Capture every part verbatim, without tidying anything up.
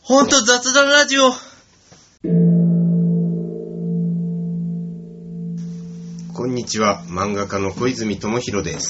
ほんと雑談ラジオ。 こんにちは、漫画家の小泉智弘です。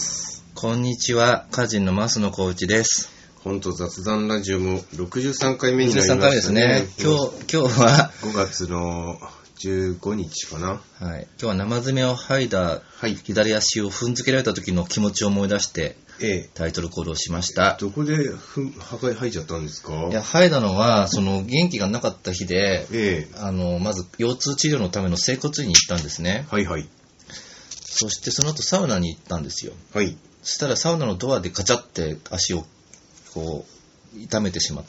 こんにちは、歌人の増野幸内です。 ほんと雑談ラジオもろくじゅうさんかいめになりましたね。 ろくじゅうさんかいですね。今日、今日はごがつのじゅうごにちかな。 はい。今日は生爪を剥いだ左足を踏んづけられた時の気持ちを思い出して、ええ、タイトルコールをしました。 どこでふん剥いちゃったんですか？ いや、剥いだのは、その元気がなかった日で、 ええ、 あの、まず腰痛治療のための整骨院に行ったんですね。 はいはい。 そしてその後サウナに行ったんですよ。 はい。 そしたらサウナのドアでカチャって足をこう痛めてしまって、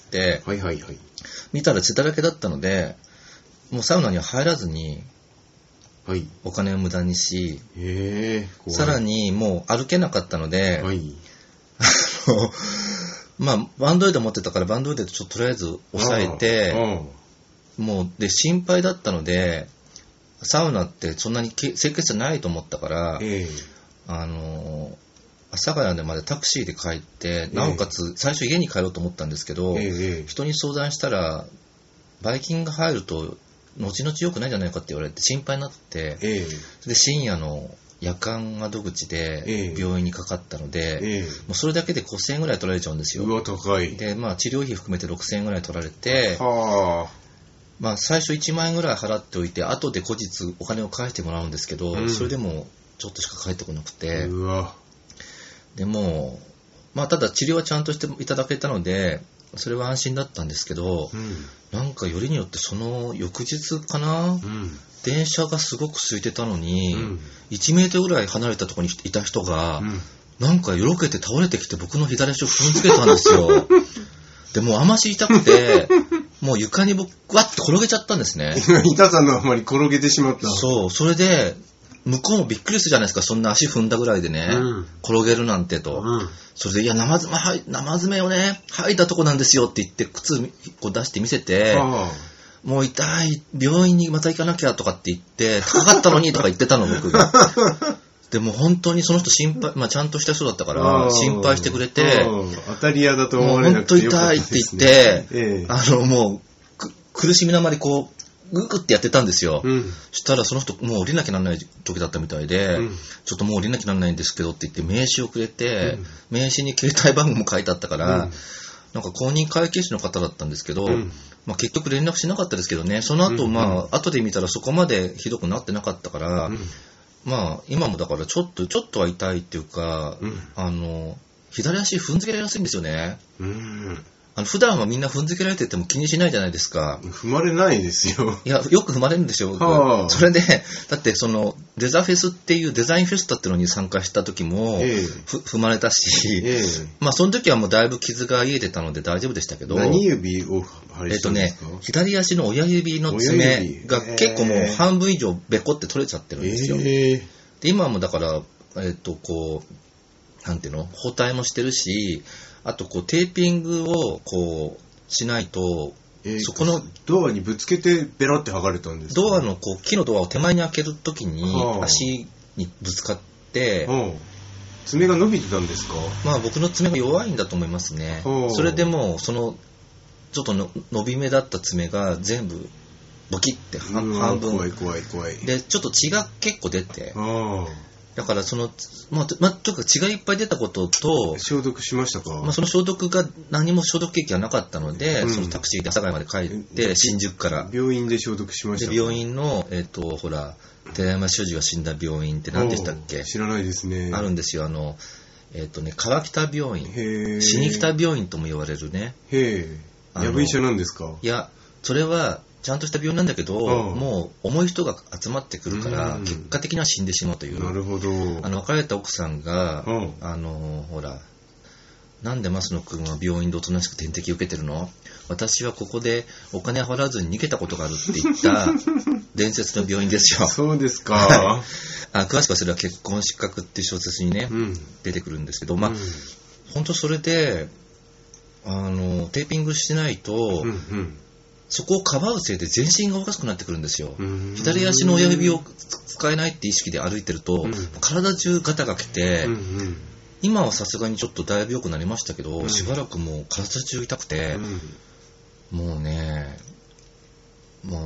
はいはいはい。 見たら血だらけだったので、もうサウナには入らずに、 はい、 お金を無駄にし、 へー、 さらにもう歩けなかったので、 はい、 あのまあバンドエイド持ってたからバンドエイドでちょっととりあえず押さえて、もうで心配だったので、サウナってそんなに清潔じゃないと思ったから、 えー、 あの阿佐ヶ谷までタクシーで帰って、なおかつ最初家に帰ろうと思ったんですけど、 えー、 人に相談したらばい菌が入ると後々良くないんじゃないかって言われて心配になって、えー、で深夜の夜間窓口で病院にかかったので、えー、もうそれだけでごせんえんぐらい取られちゃうんですよ。 うわ高い。 で、まあ、治療費含めてろくせんえんぐらい取られて、 はあ、 まあ、最初いちまんえんぐらい払っておいて後で後日お金を返してもらうんですけど、うん、それでもちょっとしか返ってこなくて、 うわ、 でも、まあ、ただ治療はちゃんとしていただけたのでそれは安心だったんですけど、うん、なんかよりによってその翌日かな、うん、電車がすごく空いてたのに、うん、いちメートルぐらい離れたところにいた人が、うん、なんかよろけて倒れてきて僕の左足を踏んづけたんですよ。でもうあまし痛くてもう床に僕わっと転げちゃったんですね。 痛さのあまり転げてしまった。 そう、それで向こうもびっくりするじゃないですか、そんな足踏んだぐらいでね、うん、転げるなんてと、うん、それでいや生爪、はい、生爪をね履いたとこなんですよって言って靴こう出して見せて、もう痛い病院にまた行かなきゃとかって言って高かったのにとか言ってたの僕が。でも本当にその人心配、まあ、ちゃんとした人だったから心配してくれて、 当たり屋だと思われなくてよかったですね。 もう本当痛いって言って、ええ、あのもう苦しみなまりこうググってやってたんですよ、うん、そしたらその人もう降りなきゃならない時だったみたいで、うん、ちょっともう降りなきゃならないんですけどって言って名刺をくれて、うん、名刺に携帯番号も書いてあったから、うん、なんか公認会計士の方だったんですけど、うん、まあ、結局連絡しなかったですけどね、その後、うん、まあ後で見たらそこまでひどくなってなかったから、うん、まあ今もだからちょっとちょっとは痛いっていうか、うん、あの左足踏んづけられやすいんですよね。うん、あの普段はみんな踏んづけられてても気にしないじゃないですか。 踏まれないですよ。 いや、よく踏まれるんですよ、僕。はあ、それで、だってそのデザフェスっていうデザインフェスタっていうのに参加した時も、ええ、踏まれたし、ええ、まあその時はもうだいぶ傷が癒えてたので大丈夫でしたけど。 何指を張りしたんですか？えっとね、 左足の親指の爪が結構もう半分以上ベコって取れちゃってるんですよ。ええ、で今もだから、えっとこう、なんていうの、包帯もしてるし、あとこうテーピングをこうしないと、 えー、そこのドアにぶつけてベロって剥がれたんですか？ ドアのこう木のドアを手前に開けるときに足にぶつかって、はあ、 爪が伸びてたんですか？ まあ僕の爪が弱いんだと思いますね。はあ、それでもそのちょっとの伸び目だった爪が全部ボキって半分、 怖い怖い怖いでちょっと血が結構出て、 はあ、 だからその、まあ、まあ、とにかく血がいっぱい出たことと、 消毒しましたか？ まあ、その消毒が何も消毒液がなかったので、うん、そのタクシーで阿佐ヶ谷まで帰って新宿から病院で消毒しましたか？ で病院の、えーと、ほら寺山修司が死んだ病院って何でしたっけ？ 知らないですね。 あるんですよ、あの、えーとね、川北病院、死に北病院とも言われるね。 へえ、やぶ医者なんですか？ いや、それはちゃんとした病院なんだけど、もう重い人が集まってくるから、結果的には死んでしまうという。 なるほど。 あの別れた奥さんが、あのほら、なんで増野君は病院でおとなしく点滴受けてるの？私はここでお金払わずに逃げたことがあるって言った伝説の病院ですよ。 そうですか。 あ、詳しくはそれは結婚失格っていう小説にね、うん、出てくるんですけど、まあ、うん、本当それであのテーピングしないと、うんうん、そこをかばうせいで全身がおかしくなってくるんですよ。左足の親指を使えないって意識で歩いてると、うん、体中ガタが来て、うんうん、今はさすがにちょっとだいぶ良くなりましたけど、うん、しばらくもう体中痛くて、うん、もうね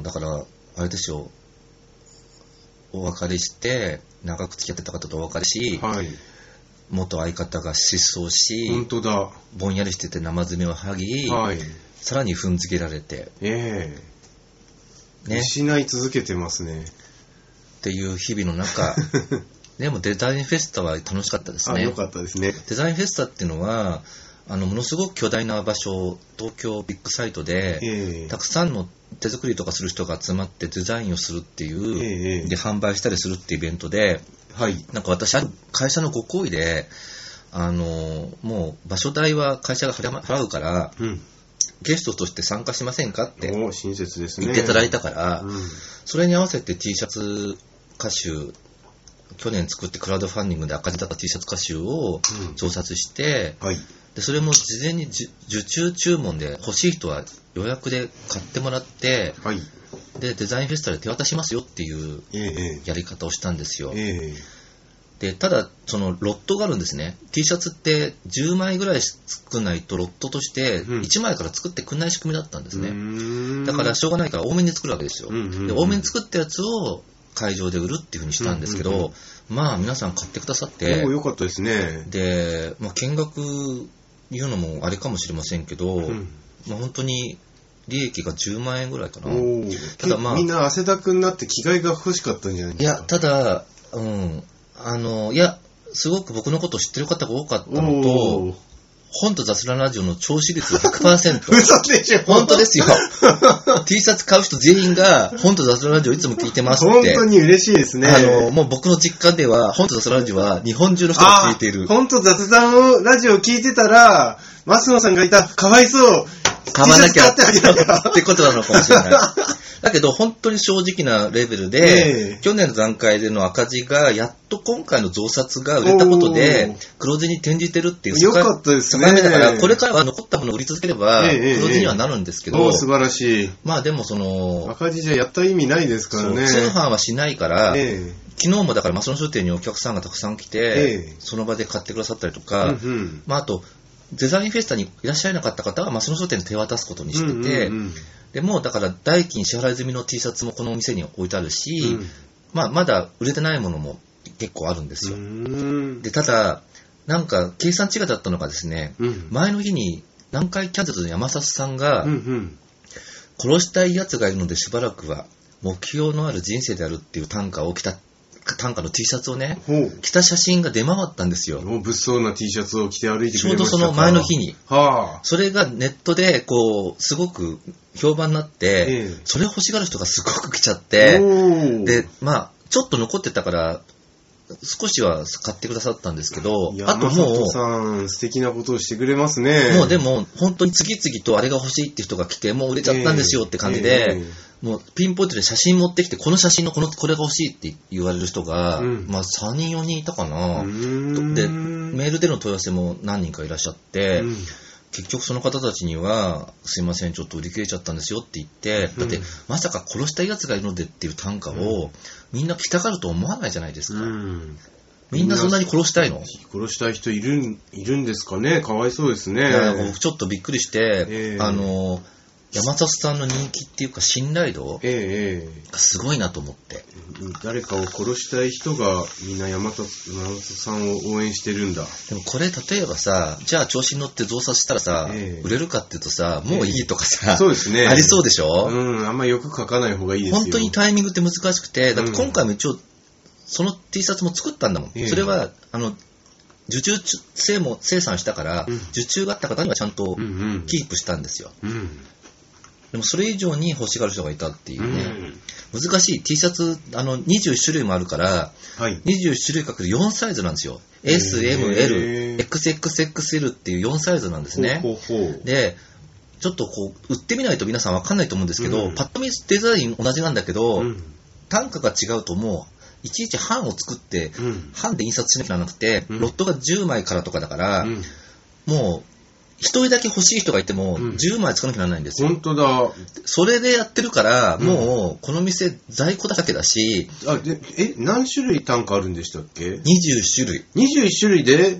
だからあれですよ、お別れして長く付き合ってた方とお別れし、はい、元相方が失踪し、 本当だ、 ぼんやりしてて生爪を剥ぎ、はい、さらに踏んづけられて、 えーね、失い続けてますねっていう日々の中でもデザインフェスタは楽しかったですね。 あ、よかったですね。 デザインフェスタっていうのはあのものすごく巨大な場所、東京ビッグサイトで、えー、たくさんの手作りとかする人が集まってデザインをするっていう、えー、で販売したりするっていうイベントで、はい、なんか私ある会社のご厚意であのもう場所代は会社が払うから、うん、ゲストとして参加しませんかって親切ですね言っていただいたから、うん、それに合わせて T シャツ歌集、去年作ってクラウドファンディングで赤字だった T シャツ歌集を調達して、うん、はい、でそれも事前に受注注文で欲しい人は予約で買ってもらって、はい、でデザインフェスタで手渡しますよっていうやり方をしたんですよ、えーえー、でただそのロットがあるんですね。 T シャツってじゅうまいぐらい作らないとロットとしていちまいから作ってくんない仕組みだったんですね、うん、だからしょうがないから多めに作るわけですよ、うんうんうん、で多めに作ったやつを会場で売るっていう風にしたんですけど、うんうんうん、まあ皆さん買ってくださって、 よかったですね。 で、まあ、見学いうのもあれかもしれませんけど、うん、まあ、本当に利益がじゅうまんえんぐらいかな。 ただまあみんな汗だくになって着替えが欲しかったんじゃないですか。 いや、ただ、うん、あのいやすごく僕のことを知ってる方が多かったのと、本と雑談ラジオの聴取率が ひゃくパーセント嘘でしょ。 本当ですよT シャツ買う人全員が本と雑談ラジオいつも聞いてますって。 本当に嬉しいですね。 あのもう僕の実感では本と雑談ラジオは日本中の人が聞いている。 本と雑談をラジオを聞いてたら増野さんがいた、かわいそう、 買わなきゃってことなのかもしれないだけど本当に正直なレベルで、えー、去年の段階での赤字がやっと今回の増刷が売れたことで黒字に転じてるっていうよかったですね。 だからこれからは残ったものを売り続ければ黒字にはなるんですけど、えーえー、 素晴らしい。 まあでもその赤字じゃやった意味ないですからね。 通販はしないから、えー、昨日もだから増野書店にお客さんがたくさん来て、えー、その場で買ってくださったりとか、うんうん、まああとデザインフェスタにいらっしゃらなかった方は増野書店に手渡すことにしてて、うんうんうん、でもだから代金支払い済みの T シャツもこのお店に置いてあるし、うん、まあ、まだ売れてないものも結構あるんですよ。でただなんか計算違いだったのがですね、うん、前の日に南海キャンディーズの山里さんが、うんうん、殺したい奴がいるのでしばらくは目標のある人生であるっていう短歌を着た短歌の T シャツをね着た写真が出回ったんですよ。 もう物騒な T シャツを着て歩いてくれましたか。 ちょうどその前の日に、はあ、それがネットでこうすごく評判になって、ええ、それを欲しがる人がすごく来ちゃって、でまあちょっと残ってたから少しは買ってくださったんですけど、 あともうさん素敵なことをしてくれますね。 もうでも本当に次々とあれが欲しいって人が来て、もう売れちゃったんですよって感じで、えーえー、もうピンポイントで写真持ってきて、この写真のこのこれが欲しいって言われる人が、うん、まあさんにんよにんいたかな。でメールでの問い合わせも何人かいらっしゃって、うん、結局その方たちにはすいませんちょっと売り切れちゃったんですよって言って、だってまさか殺したいやつがいるのでっていう短歌をみんな着たがると思わないじゃないですか、うん、みんなそんなに殺したいの？ 殺したい人いるいるんですかね。かわいそうですね。 いや僕ちょっとびっくりして、えー、あの山里さんの人気っていうか信頼度がすごいなと思って、 えー、誰かを殺したい人がみんな山里、山里さんを応援してるんだ。 でもこれ例えばさ、じゃあ調子に乗って増刷したらさ、えー、売れるかっていうとさ、もういいとかさ、えー、 そうですね、 ありそうでしょ。 うん、あんまよく書かない方がいいですよ。 本当にタイミングって難しくて、だって今回も一応その T シャツも作ったんだもん、えー、それはあの受注生も生産したから、うん、受注があった方にはちゃんとキープしたんですよ、うんうん、でもそれ以上に欲しがる人がいたっていうね、うん、難しい T シャツあのにじゅう種類もあるから、はい、にじゅう種類かけるよんサイズなんですよ。 エス、エム、エル、エックスエックスエックスエル っていうよんサイズなんですね。ほうほうほう。でちょっとこう売ってみないと皆さん分かんないと思うんですけど、うん、パッと見デザイン同じなんだけど、うん、単価が違うともういちいち版を作って、うん、版で印刷しなきゃなくて、うん、ロットがじゅうまいからとかだから、うん、もう一人だけ欲しい人がいてもじゅうまい作らなきゃならないんですよ。 本当だ。 それでやってるから、うん、もうこの店在庫だらけだし。 あでえ何種類単価あるんでしたっけ？ にじゅう種類。 にじゅういち種類で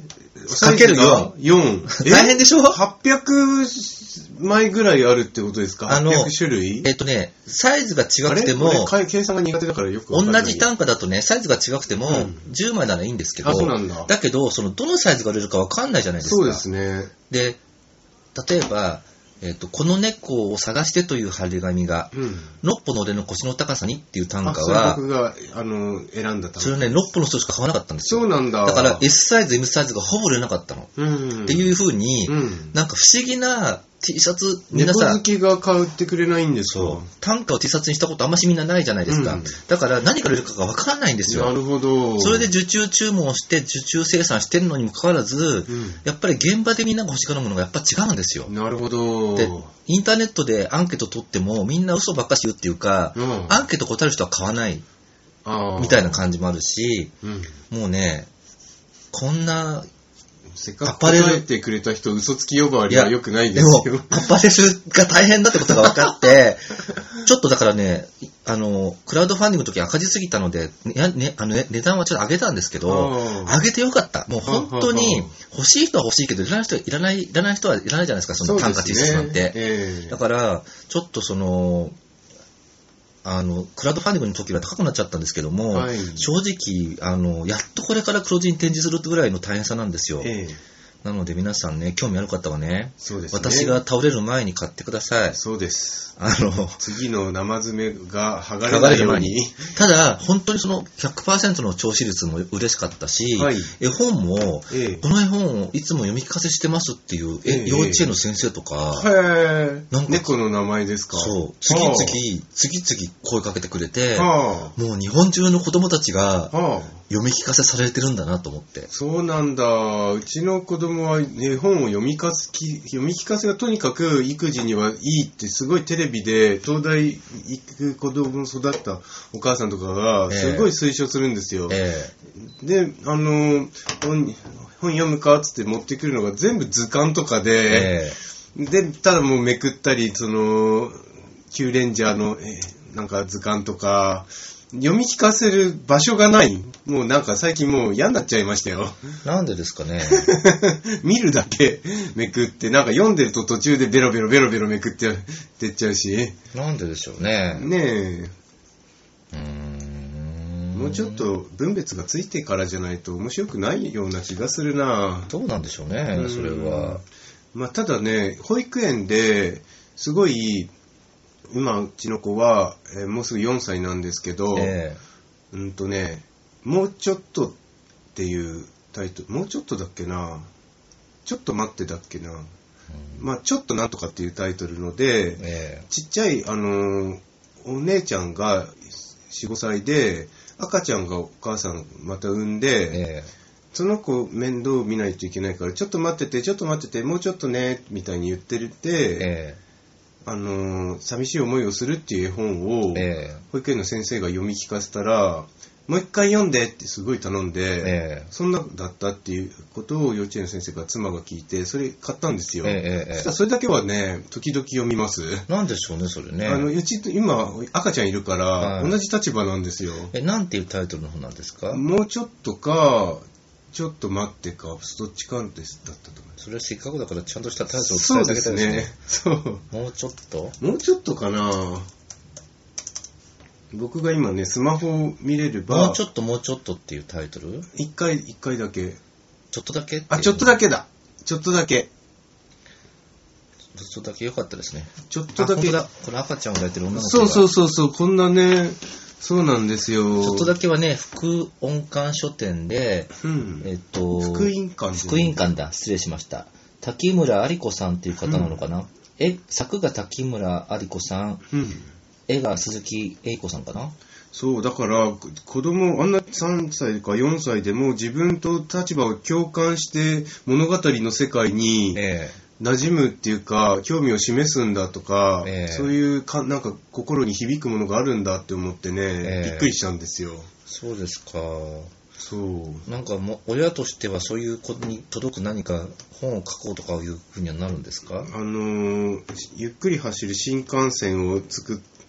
かけるよん。 よん。 大変でしょ？ はっぴゃく 枚ぐらいあるってことですか？ あの、 はっぴゃく種類？ えっとね、サイズが違くても、 あれ計算が苦手だからよくわかんない。 同じ単価だとね、サイズが違くても、じゅうまいならいいんですけど、 あ、そうなんだ。 だけど、その、どのサイズが売れるかわかんないじゃないですか。 そうですね。 で、例えば、えっと、この猫を探してという張り紙が、うん、のっぽの俺の腰の高さにっていう単価は、 あ、それ僕が、あの、選んだ単価。 それね、のっぽの人しか買わなかったんですよ。 そうなんだ。 だから S サイズ、M サイズがほぼ売れなかったの。うん、っていう風に、うん、なんか不思議な T シャツ、皆さん。 猫好きが買ってくれないんですか？ そう。単価を T シャツにしたことあんましみんなないじゃないですか。うん、だから何が売れるかがわからないんですよ。 なるほど。 それで受注注文して、受注生産してるのにもかかわらず、うん、やっぱり現場でみんなが欲しがるものがやっぱ違うんですよ。 なるほど。 で、インターネットでアンケート取ってもみんな嘘ばっかし言うっていうか、うん、アンケート答える人は買わないみたいな感じもあるし、うん、もうね、こんなせっかく答えてくれた人嘘つき呼ばわりは良くないですよ。 でもアパレルが大変だってことが分かってちょっとだからね、あのクラウドファンディングの時赤字すぎたので、ねね、あのね、値段はちょっと上げたんですけど、上げてよかった。もう本当に欲しい人は欲しいけどいらない人はいらないいらない人はいらないじゃないですか、その単価 T シャツなんて、えー、だからちょっとそのあのクラウドファンディングの時は高くなっちゃったんですけども、はい、正直あのやっとこれから黒字に展示するぐらいの大変さなんですよ、えー、なので皆さんね、興味ある方はね、そうですね、私が倒れる前に買ってください。 そうです。 あの次の生爪が剥がれないように。 ただ本当にその ひゃくパーセント の聴取率も嬉しかったし、はい、絵本も、ええ、この絵本をいつも読み聞かせしてますっていう、ええ、幼稚園の先生とか、 へー、なんか猫の名前ですか？ そう、次々次々声かけてくれて、はあ、もう日本中の子供たちが読み聞かせされてるんだなと思って。 そうなんだ。うちの子供は絵本を読みかすき読み聞かせがとにかく育児にはいいってすごいテレビで東大行く子供を育ったお母さんとかがすごい推奨するんですよ、えー、で、あの 本, 本読むかっつって持ってくるのが全部図鑑とかで、えー、でただもうめくったり、そのキューレンジャーの、えー、なんか図鑑とか読み聞かせる場所がない。もうなんか最近もう嫌になっちゃいましたよ。 なんでですかね。 見るだけめくって、なんか読んでると途中でベロベロベロベロめくって出っちゃうし。 なんででしょうね。 ねえ。うーん、もうちょっと分別がついてからじゃないと面白くないような気がするな。 どうなんでしょうね、それは。 まあただね、保育園ですごい今うちの子は、えー、もうすぐよんさいなんですけど、えー、うんとね、もうちょっとっていうタイトル、もうちょっとだっけな、ちょっと待ってだっけな、うん、まあちょっとなんとかっていうタイトルので、えー、ちっちゃいあのお姉ちゃんがよん、ごさいで、赤ちゃんがお母さんまた産んで、えー、その子面倒見ないといけないから、ちょっと待っててちょっと待っててもうちょっとねみたいに言ってるって、えーあのー、寂しい思いをするっていう絵本を、えー、保育園の先生が読み聞かせたら、もう一回読んでってすごい頼んで、えー、そんなだったっていうことを幼稚園の先生が妻が聞いて、それ買ったんですよ。えー、そしたらそれだけはね、時々読みます。 なんでしょうね、それね。 あのうち今赤ちゃんいるから、はい、同じ立場なんですよ。 え、なんていうタイトルの本なんですか？ もうちょっとか、ちょっと待ってか、どっちかですだったと思います。 それはせっかくだからちゃんとしたタイトルを伝えてあげたいですね。 そうですね。そう。 もうちょっともうちょっとかな。僕が今ね、スマホを見れれば。 もうちょっともうちょっとっていうタイトル？ 一回、一回だけ。 ちょっとだけ？ あ、ちょっとだけだ。ちょっとだけ。 ちょっとだけ良かったですね。 ちょっとだけ。 だ。これ赤ちゃんを抱いてる女の子が。そうそうそうそう、こんなね。そうなんですよ。 ちょっとだけはね、福音館書店で、うん、えっと、 福音館福音館だ、失礼しました。滝村有子さんっていう方なのかな。うん、え、作が滝村有子さん、うん、絵が鈴木英子さんかな。 そう、だから子供、あんなさんさいかよんさいでも自分と立場を共感して物語の世界に、えー馴染むっていうか興味を示すんだとか、えー、そういうかなんか心に響くものがあるんだって思ってね、えー、びっくりしたんですよ。 そうですか。 そうなんかも親としてはそういう子に届く何か本を書こうとかいうふうにはなるんですか？ あのー、ゆっくり走る新幹線を作っ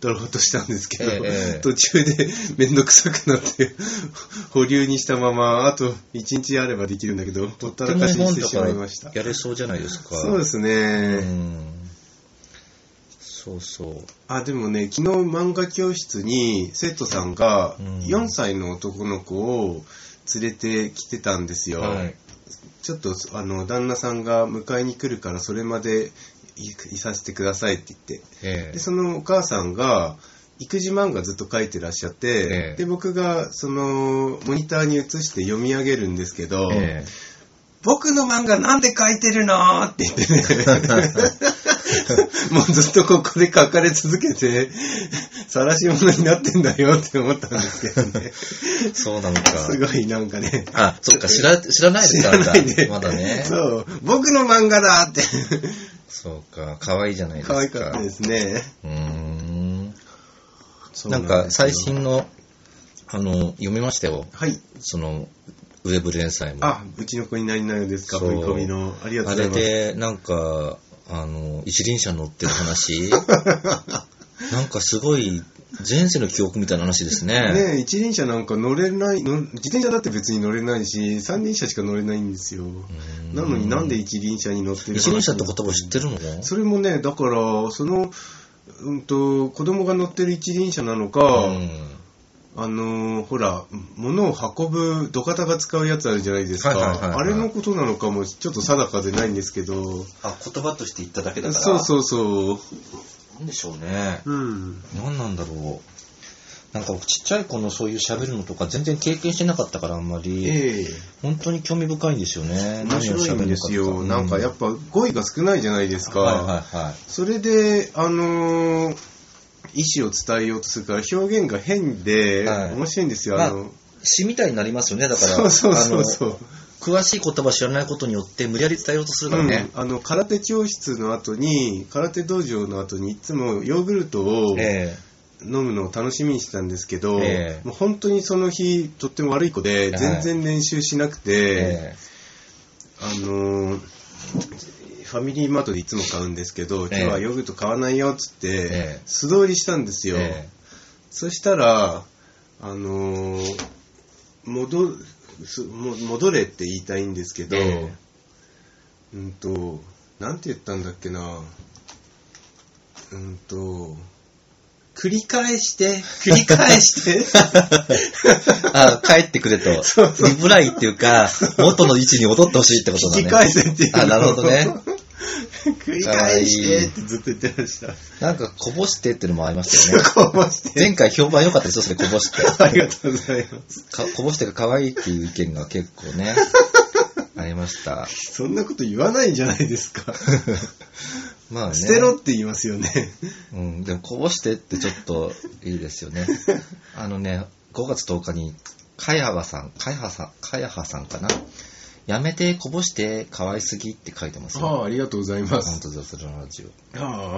撮ろうとしたんですけど、 ええ、 途中でめんどくさくなって保留にしたままあといちにちあればできるんだけどほったらかしにしてしまいました。 やれそうじゃないですか。 そうですね、うん、 そうそう。 あ、でもね、昨日漫画教室に生徒さんがよんさいの男の子を連れてきてたんですよ、はい、ちょっとあの旦那さんが迎えに来るからそれまでいさせてくださいって言って、えー、でそのお母さんが育児漫画ずっと書いてらっしゃって、えー、で僕がそのモニターに映して読み上げるんですけど、えー、僕の漫画なんで書いてるのって言ってねもうずっとここで書かれ続けて晒し物になってんだよって思ったんですけどねそうなのか。 すごいなんかね、 あ、そっか、知ら、知らないですから知らないでまだね。 そう、僕の漫画だってそうか、可愛いじゃないですか。 可愛かったですね。 うーん。なんか最新のあの読みましたよ。はい。そのウェブ連載も。 あ、うちの子に何々ですか、振り込みの。ありがとうございます。 あれでなんかあの一輪車乗ってる話。なんかすごい前世の記憶みたいな話ですね。 ねえ、一輪車なんか乗れないの、自転車だって別に乗れないし、三輪車しか乗れないんですよ。なのになんで一輪車に乗ってるの？ 一輪車って言葉知ってるの？ それもね、だからその、うんと、子供が乗ってる一輪車なのか、うん、あのほら物を運ぶ土方が使うやつあるじゃないですか、はいはいはいはい、あれのことなのかもちょっと定かでないんですけど、 あ、言葉として言っただけだから。 そうそうそう。 なんでしょうね。うん。何なんだろう。なんか僕ちっちゃい子のそういう喋るのとか全然経験してなかったからあんまり、えー、本当に興味深いんですよね。 面白いんですよ。うん、なんかやっぱ語彙が少ないじゃないですか。はいはいはい。それであのー、意思を伝えようとするから表現が変で、はい、面白いんですよ。あの、 まあ、詩みたいになりますよね。だからそうそうそうそう。 詳しい言葉知らないことによって無理やり伝えようとするからね、 うん、あの空手教室の後に空手道場の後にいつもヨーグルトを飲むのを楽しみにしてたんですけど、えー、もう本当にその日とっても悪い子で全然練習しなくて、えー、あのファミリーマートでいつも買うんですけど、今日はヨーグルト買わないよっつって素通りしたんですよ、えー、そしたらあの戻る戻れって言いたいんですけど、えー、うんとなんて言ったんだっけな、うんと繰り返して繰り返してあ、帰ってくれとそうそうリプライっていうか元の位置に戻ってほしいってことだね。 聞き返せっていう。 あ、なるほどね。 繰り返してってずっと言ってました。 なんかこぼしてっていうのもありましたよね。 こぼして。 前回評判良かったですよ、それこぼして。 ありがとうございます。 かこぼしてが可愛いっていう意見が結構ねありました。 そんなこと言わないんじゃないですか。まあね。捨てろって言いますよね。 うん、でもこぼしてってちょっといいですよね。あのね、ごがつとおかにかやはさん、かやはさん、かやはさんかな。やめてこぼして可愛すぎって書いてますよ。 ああ、ありがとうございます。 本当だ、それのラジオ。ああ。はい。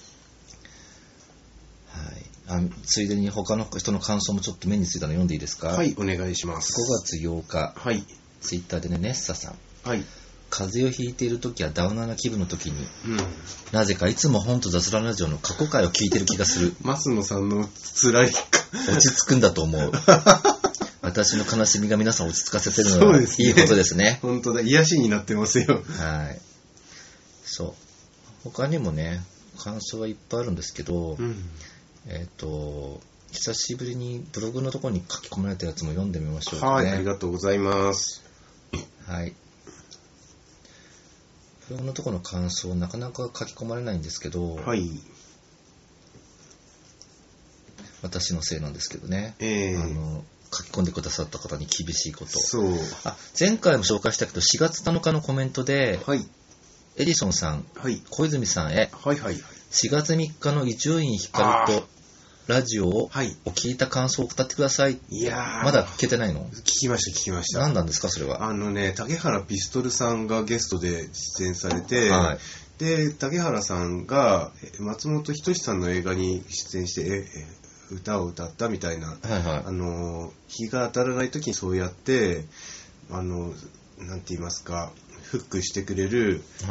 あ、ついでに他の人の感想もちょっと目についたの読んでいいですか？ はい、お願いします。 ごがつようか。 はい。 ツイッターでね、ネッサさん。 はい。 風邪をひいているときやダウナーな気分のときに、うん、なぜかいつも本と雑談ラジオの過去回を聞いてる気がする。 増野さんの辛いか落ち着くんだと思う。私の悲しみが皆さん落ち着かせてるのは、ね、いいことですね。 本当だ、癒しになってますよ。 はい。そう。他にもね、感想はいっぱいあるんですけど、うん、えっと、久しぶりにブログのところに書き込まれたやつも読んでみましょうね。 はい、ありがとうございます。 はい。ブログのところの感想なかなか書き込まれないんですけど、 はい。 私のせいなんですけどね。 えー、 あの書き込んでくださった方に厳しいこと。 そう。 あ、前回も紹介したけどしがつなのかのコメントで、 はい、 エディソンさん、 はい、 小泉さんへ、 はいはいはい、 しがつみっかの伊集院光とラジオを聞いた感想を語ってください。 いやまだ聞けてないの？ 聞きました聞きました。 何なんですかそれは？ あのね、竹原ピストルさんがゲストで出演されて、はい、で竹原さんが松本人志さんの映画に出演してえ歌を歌ったみたいな、 はいはい、 あの日が当たらない時にそうやってあのなんて言いますかフックしてくれる、 はい、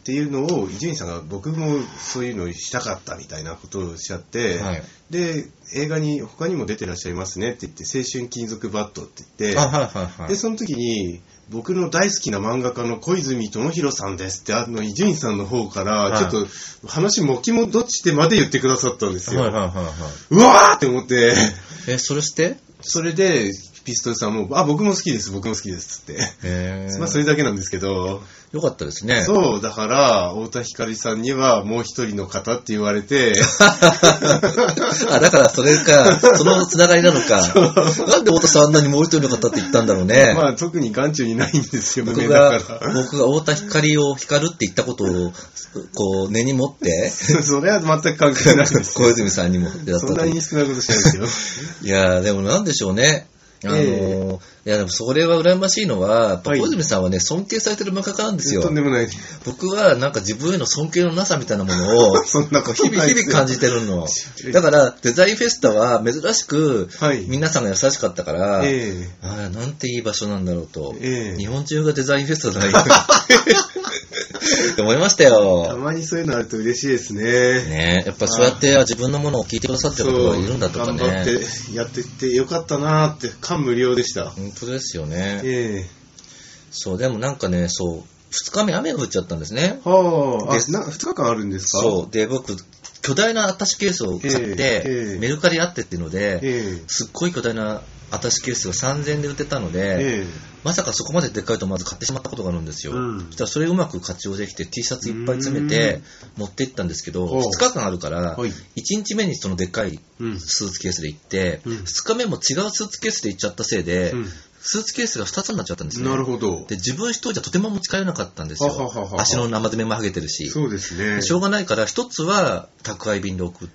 っていうのを伊集院さんが僕もそういうのをしたかったみたいなことをおっしゃって、はい、で映画に他にも出てらっしゃいますねって言って青春金属バットって言って、 はいはいはい、 でその時に僕の大好きな漫画家の小泉智弘さんですってあの伊集院さんの方からちょっと話もき戻してまで言ってくださったんですよ、はいはいはいはい、うわーって思ってえそれしてそれでピストルさんもあ僕も好きです僕も好きですってへまあそれだけなんですけどよかったですね。 そうだから太田光さんにはもう一人の方って言われてあだからそれかそのつながりなのかなんで太田さんあんなにもう一人の方って言ったんだろうね。 まあ特に眼中にないんですよ僕がだから僕が太田光を光るって言ったことをこう根に持ってそれは全く関係ないです小泉さんにもだったそんなに少ないことしないですよいやでもなんでしょうねあのーえー、いやでもそれは羨ましいのはやっぱ小泉さんはね尊敬されてる漫画家なんですよ。 とんでもない。 僕はなんか自分への尊敬のなさみたいなものをそんな日々日々感じてるの。だからデザインフェスタは珍しく皆さんが優しかったから、はい、えー、あなんていい場所なんだろうと、えー、日本中がデザインフェスタだよって思いましたよ。 たまにそういうのあると嬉しいですね。 ねやっぱそうやって自分のものを聞いてくださってる方がいるんだとかね。 頑張ってやってってよかったなって感無量でした。 本当ですよね。 えー、 そうでもなんかねそうふつかめ雨が降っちゃったんですね。 はあ。あなふつかかんあるんですか。 そうで僕巨大なアタッシュケースを買って、えー、メルカリあってっていうので、えー、すっごい巨大なアタッシュケースがさんぜんえんで売ってたので、えー、まさかそこまででっかいとまず買ってしまったことがあるんですよ、うん、そしたらそれをうまく活用できて T シャツいっぱい詰めて持って行ったんですけどふつかかんあるからいちにちめにそのでっかいスーツケースで行って、うん、ふつかめも違うスーツケースで行っちゃったせいで、うん、スーツケースがふたつになっちゃったんですね。 なるほど。 で自分一人じゃとても持ち帰れなかったんですよ。はははは足の生詰めも剥げてるし。 そうですね。 しょうがないから一つは宅配便で送って、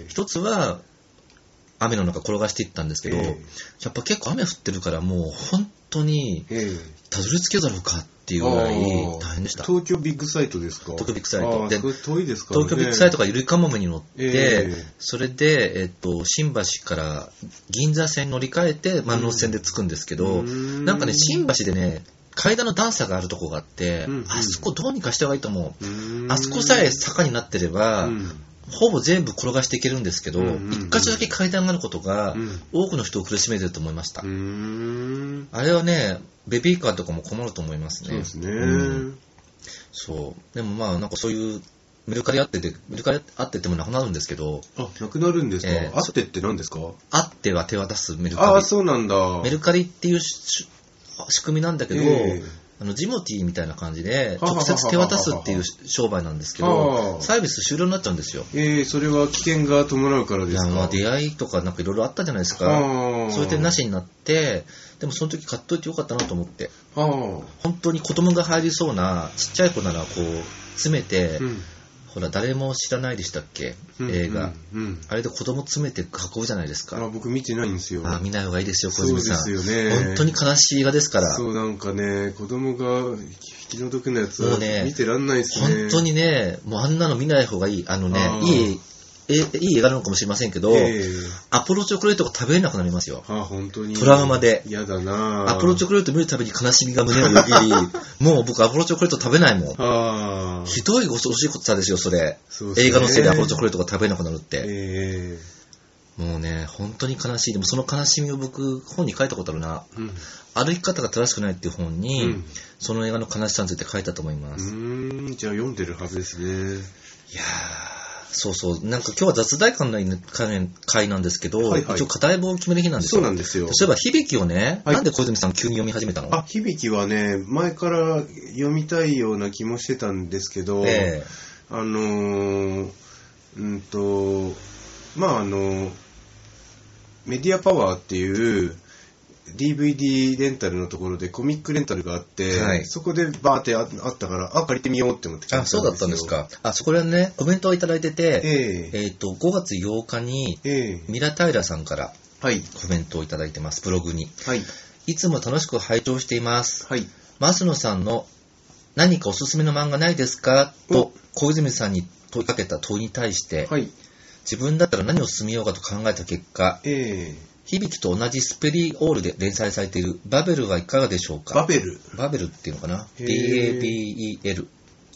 一、えー、つは雨の中転がしていったんですけど、えー、やっぱ結構雨降ってるからもう本当にたどり着けだろうかっていうぐらい大変でした。 東京ビッグサイトですか。 東京ビッグサイトで遠いですからね。 東京ビッグサイトがゆりかもめに乗って、えー、それで、えっと、新橋から銀座線乗り換えて万能線で着くんですけど、うん、なんかね新橋でね階段の段差があるとこがあって、うんうん、あそこどうにかした方がいいと思う。うん、あそこさえ坂になってれば、うんほぼ全部転がしていけるんですけど、一、うんうん、箇所だけ階段があることが、うん、多くの人を苦しめてると思いました。うーんあれはね、ベビーカーとかも困ると思いますね。 そうですね。 うん、そう。でもまあなんかそういうメルカリあってて、メルカリあっててもなくなるんですけど。 あ、なくなるんですか。えー、あってって何ですか。 あっては手渡すメルカリ。 あ、そうなんだ。 メルカリっていう仕組みなんだけど。えーあのジモティーみたいな感じで直接手渡すっていう商売なんですけどサービス終了になっちゃうんですよ。 えー、それは危険が伴うからですか。 いやまあ出会いとかなんかいろいろあったじゃないですか。それでなしになってでもその時買っといてよかったなと思って本当に子供が入りそうなちっちゃい子ならこう詰めて、うんほら誰も知らないでしたっけ映画、うんうんうん、あれで子供詰めて運ぶじゃないですか。 あ僕見てないんですよ。 あ見ない方がいいですよ小泉さん。 そうですよね。 本当に悲しい映画ですから。 そうなんかね子供が気の毒なやつは見てらんないですね。 本当にねもうあんなの見ない方がいい。あのねいいえいい映画なのかもしれませんけど、えー、アポロチョコレートが食べれなくなりますよ。 あ本当にトラウマで。 嫌だな。 アポロチョコレート見るたびに悲しみが胸をよぎりもう僕アポロチョコレート食べないもん。あひどい恐ろしいことさですよそれ。そうですね、映画のせいでアポロチョコレートが食べれなくなるって、えー、もうね本当に悲しい。でもその悲しみを僕本に書いたことあるな、うん、歩き方が正しくないっていう本に、うん、その映画の悲しさについて書いたと思います。 うーんじゃあ読んでるはずですね。 いやーそうそう。なんか今日は雑談会の会なんですけど、はいはい、一応課題本を決める日なんですよ。 そうなんですよ。 そういえば響きをね、はい、なんで小泉さん急に読み始めたの？ あ、響きはね、前から読みたいような気もしてたんですけど、えー、あのー、うんと、まああの、メディアパワーっていう、ディーブイディー レンタルのところでコミックレンタルがあって、はい、そこでバーって あ, あったからあ借りてみようって思ってあそうだったんですか。あそこでねコメントをいただいてて、えーえー、とごがつようかに、えー、ミラタイラさんからコメントをいただいてます。ブログに、はい、いつも楽しく拝聴しています、はい、増野さんの何かおすすめの漫画ないですかと小泉さんに問いかけた問いに対して、はい、自分だったら何を進めようかと考えた結果、えー響きと同じスペリオールで連載されているバベルはいかがでしょうか。 バベルバベルっていうのかな ビーエービーイーエル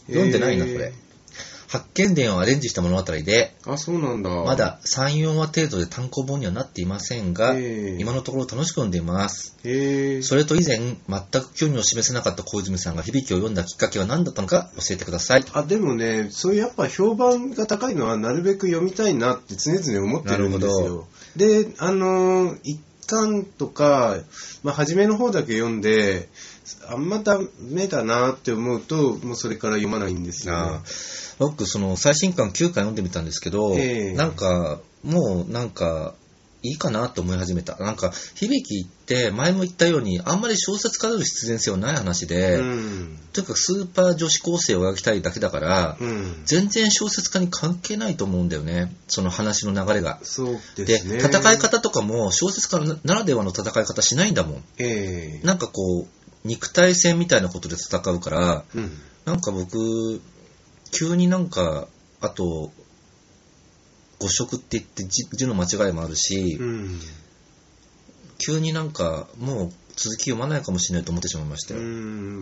読んでないな、これ。八犬伝をアレンジした物語で、 あ、そうなんだ。 まださん、よんわ程度で単行本にはなっていませんが、今のところ楽しく読んでいます。 へそれと以前、全く興味を示せなかった小泉さんが響きを読んだきっかけは何だったのか教えてください。 あ、でもね、そういうやっぱ評判が高いのはなるべく読みたいなって常々思ってるんですよ。で、あの、一巻とか、まあ、初めの方だけ読んで、あんまダメだなって思うと、もうそれから読まないんですよね。 僕、その最新巻きゅうかん読んでみたんですけど、えー、なんか、もうなんか、いいかなと思い始めた。なんか、響きって前も言ったように、あんまり小説家である必然性はない話で、うん、とにかくスーパー女子高生を描きたいだけだから、うん、全然小説家に関係ないと思うんだよね。その話の流れが。 そうですね。 で、戦い方とかも小説家ならではの戦い方しないんだもん。 えー、 なんかこう、肉体戦みたいなことで戦うから、うん、なんか僕、急になんか、あと、誤植って言って字, 字の間違いもあるし、うん、急になんかもう続き読まないかもしれないと思ってしまいましたよ。 うん、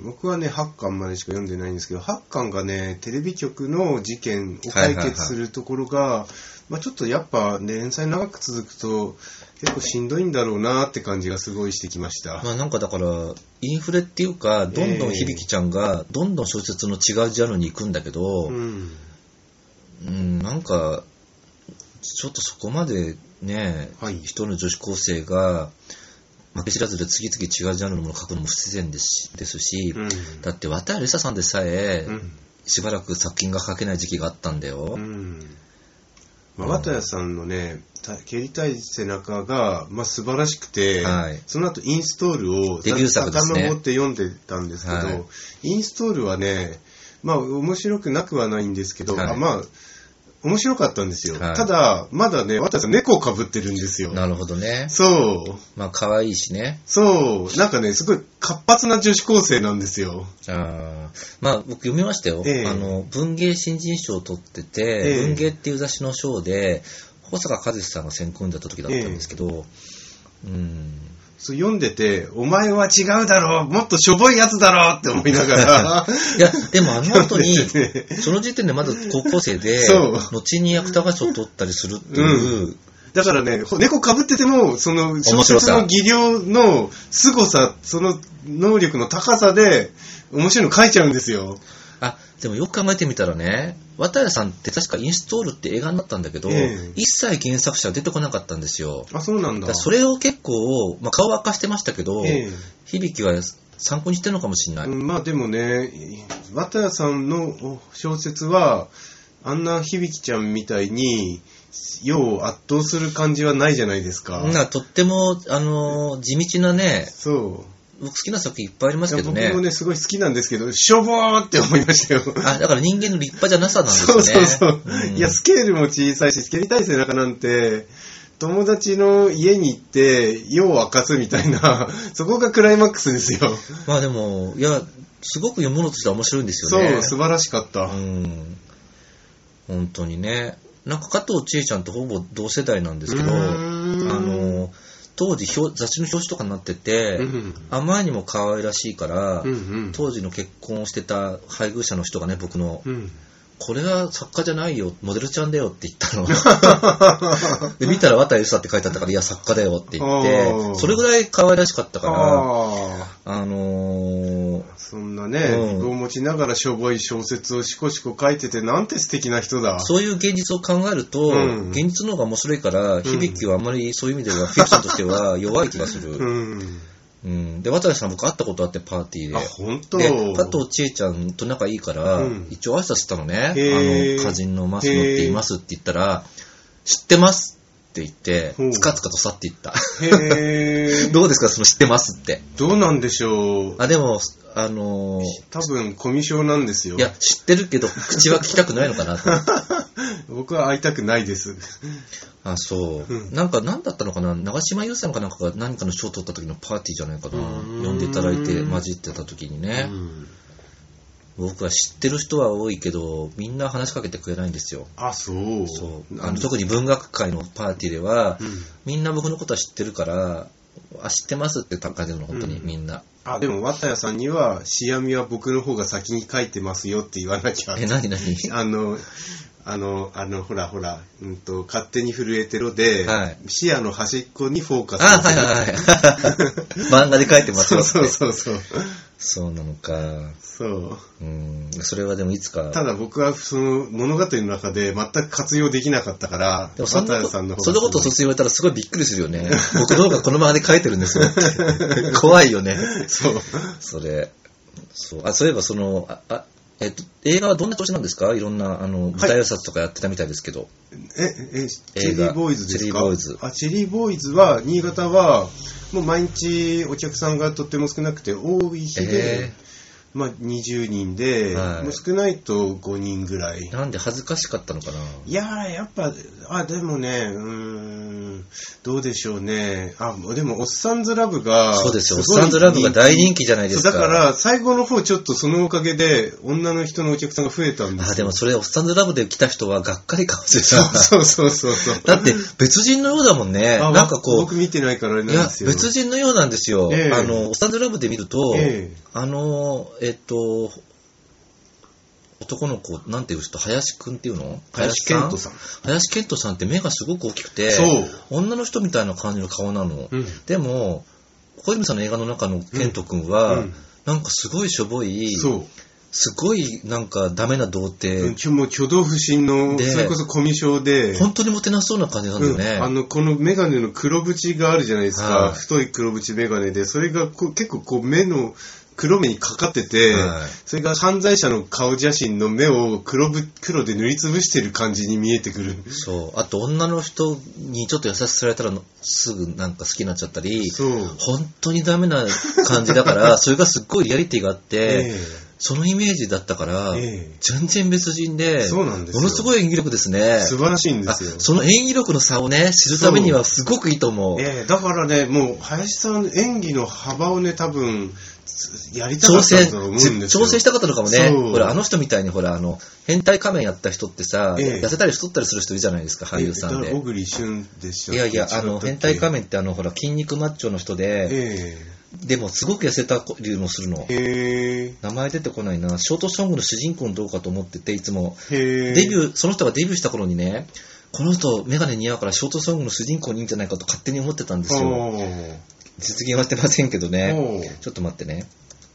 僕はねはちかんまでしか読んでないんですけど、はちかんがねテレビ局の事件を解決するところが、はいはいはい、まあ、ちょっとやっぱ、ね、連載長く続くと結構しんどいんだろうなって感じがすごいしてきました。 まあ、なんかだからインフレっていうか、どんどん響ちゃんがどんどん小説の違うジャンルに行くんだけど、うんうん、なんかちょっとそこまでね、はい、一人の女子高生が負け知らずで次々違うジャンルのものを書くのも不自然ですし、ですし、うん、だって綿谷りささんでさえ、うん、しばらく作品が書けない時期があったんだよ。 うんまあ、綿谷さんのね、蹴りたい背中が、まあ、素晴らしくて、はい、その後インストールをデビュー作ですね、 遡って読んでたんですけど、はい、インストールはね、まあ面白くなくはないんですけど、はい、あまあ面白かったんですよ。はい、ただ、まだね、私は猫をかぶってるんですよ。 なるほどね。 そう。 まあ、可愛いしね。 そう。なんかね、すごい活発な女子高生なんですよ。 あまあ、僕読みましたよ。えー、あの、文芸新人賞を取ってて、えー、文芸っていう雑誌の賞で、保坂和志さんが選考に出た時だったんですけど、えー、うんそう読んでて、お前は違うだろう、もっとしょぼいやつだろうって思いながら。 いや、でもあの後に、ね、その時点でまだ高校生で、後に芥川賞を取ったりするっていう。うん、 だからね、猫被ってても、その小説の技量の凄さ、その能力の高さで、面白いの書いちゃうんですよ。 あ、でもよく考えてみたらね、綿谷さんって確かインストールって映画になったんだけど、えー、一切原作者は出てこなかったんですよ。 あ、そうなんだ。 だそれを結構、まあ、顔を明かしてましたけど、えー、響は参考にしてるのかもしれない。 うん、まあでもね、綿谷さんの小説は、あんな響ちゃんみたいに、世を圧倒する感じはないじゃないですか。 なとっても、あのー、地道なね、 そう。 僕好きな作品いっぱいありますけどね。 僕もね、すごい好きなんですけど、しょぼーって思いましたよ。 あ、だから人間の立派じゃなさなんですね。 そうそうそう。うん、いや、スケールも小さいし、蹴りたい背中なんて、友達の家に行って、夜を明かすみたいな、そこがクライマックスですよ。 まあでも、いや、すごく読むものとしては面白いんですよね。 そう、素晴らしかった。 うん。本当にね。なんか加藤千恵ちゃんとほぼ同世代なんですけど、あの、当時雑誌の表紙とかになってて、うん、あまりにも可愛らしいから、うんうん、当時の結婚をしてた配偶者の人がね、僕の、うん、これは作家じゃないよ、モデルちゃんだよって言ったの。で見たら綿谷りさって書いてあったから、いや作家だよって言って、それぐらい可愛らしかったから、あ、あのー、 そんなね、うん、を持ちながらしょぼい小説をしこしこ書いてて、なんて素敵な人だ。 そういう現実を考えると、うん、現実の方が面白いから、響きはあんまりそういう意味ではフィクションとしては弱い気がする。うんうん、で、綿谷さん僕会ったことあってパーティーで。 あ、本当？ で、加藤千恵ちゃんと仲いいから、うん、一応挨拶したのね。あの、歌人のマスノって言いますって言ったら、知ってますって言って、つかつかと去っていった。へどうですか、その知ってますって。 どうなんでしょう。 あ、でも、あのー、 多分コミュ障なんですよ。 いや、知ってるけど、口は聞きたくないのかなと。 僕は会いたくないです。 あ、そう、うん。なんか何だったのかな、長島優さんかなんかが何かの賞を取った時のパーティーじゃないかな。呼んでいただいて混じってた時にね。僕は知ってる人は多いけど、みんな話しかけてくれないんですよ。 あ、そう。 そう。あの特に文学界のパーティーでは、うん、みんな僕のことは知ってるから、 あ、知ってますって感じなの、本当に、うん、みんな。 あ、でも、綿谷さんには、シアミは僕の方が先に書いてますよって言わなきゃ。 え、なになにあの、あの、あの、ほらほら、うんと、勝手に震えてろで、はい、視野の端っこにフォーカスあ、はいはいはい。漫画で書いてますよって。 そうそうそう。 そうなのか。 そう。 うん。それはでもいつか。 ただ僕はその物語の中で全く活用できなかったから、 でもそんなさんの方そのことを卒業言われたらすごいびっくりするよね。僕の方がこのままで書いてるんですよって。怖いよね。 そう。 それ。そう。あ、そういえばその、あ、あえっと、映画はどんな年なんですか？いろんな、あの、舞台挨拶とかやってたみたいですけど。 え、え、チェリーボーイズですか？ チェリーボーイズ。 あ、チェリーボーイズは、新潟は、もう毎日お客さんがとっても少なくて、多い日で、えーまあ、にじゅうにんで、はい、もう少ないとごにんぐらい。 なんで恥ずかしかったのかな。 いやー、やっぱ、あ、でもね、うーん、どうでしょうね。あ、でも、おっさんずラブが、 そうですよ、おっさんずラブが大人気じゃないですか。 だから、最後の方、ちょっとそのおかげで、女の人のお客さんが増えたんですよ。 あ、でもそれ、おっさんずラブで来た人は、がっかりかもしれない。 そうそうそうそう。 だって、別人のようだもんね。なんかこう。 僕見てないからあれなんですよ。 いや、別人のようなんですよ。えー、あの、おっさんずラブで見ると、えー、あの、えっと、男の子、なんていう人、林くんっていうの？ 林健人さん。 林健人さんって目がすごく大きくて、 そう。 女の人みたいな感じの顔なの。 うん、 でも、小泉さんの映画の中の健人くんは、うんうん、なんかすごいしょぼい、 そう。 すごいなんかダメな童貞。 うん、もう挙動不審の、それこそコミュ障で。 本当にモテなそうな感じなんだよね。 うん、あの、このメガネの黒縁があるじゃないですか。はい、太い黒縁メガネで、それがこう結構こう目の、黒目にかかってて、はい、それが犯罪者の顔写真の目を 黒, 黒で塗りつぶしてる感じに見えてくる。 そう。あと女の人にちょっと優しされたらすぐなんか好きになっちゃったり、 そう。 本当にダメな感じだから、それがすっごいリアリティがあって、えー、そのイメージだったから、えー、全然別人で、 そうなんですよ。 ものすごい演技力ですね。 素晴らしいんですよ。 その演技力の差をね、知るためにはすごくいいと思う。 えー、だからね、もう林さん演技の幅をね、多分、やりたかったと思うんですよ。 挑戦したかったのかもね。ほら、あの人みたいに、ほら、あの、変態仮面やった人ってさ、ええ、痩せたり太ったりする人いるじゃないですか、俳優さんで。 小栗旬でしょ。 いやいや、あの、変態仮面って、あの、ほら、筋肉マッチョの人で、 ええ、でも、すごく痩せた理由もするの。 へ名前出てこないな。ショートソングの主人公のどうかと思ってて、いつも。 へデビュー、その人がデビューした頃にね、この人、メガネ似合うからショートソングの主人公にいいんじゃないかと勝手に思ってたんですよ。実現はしてませんけどね。ちょっと待ってね。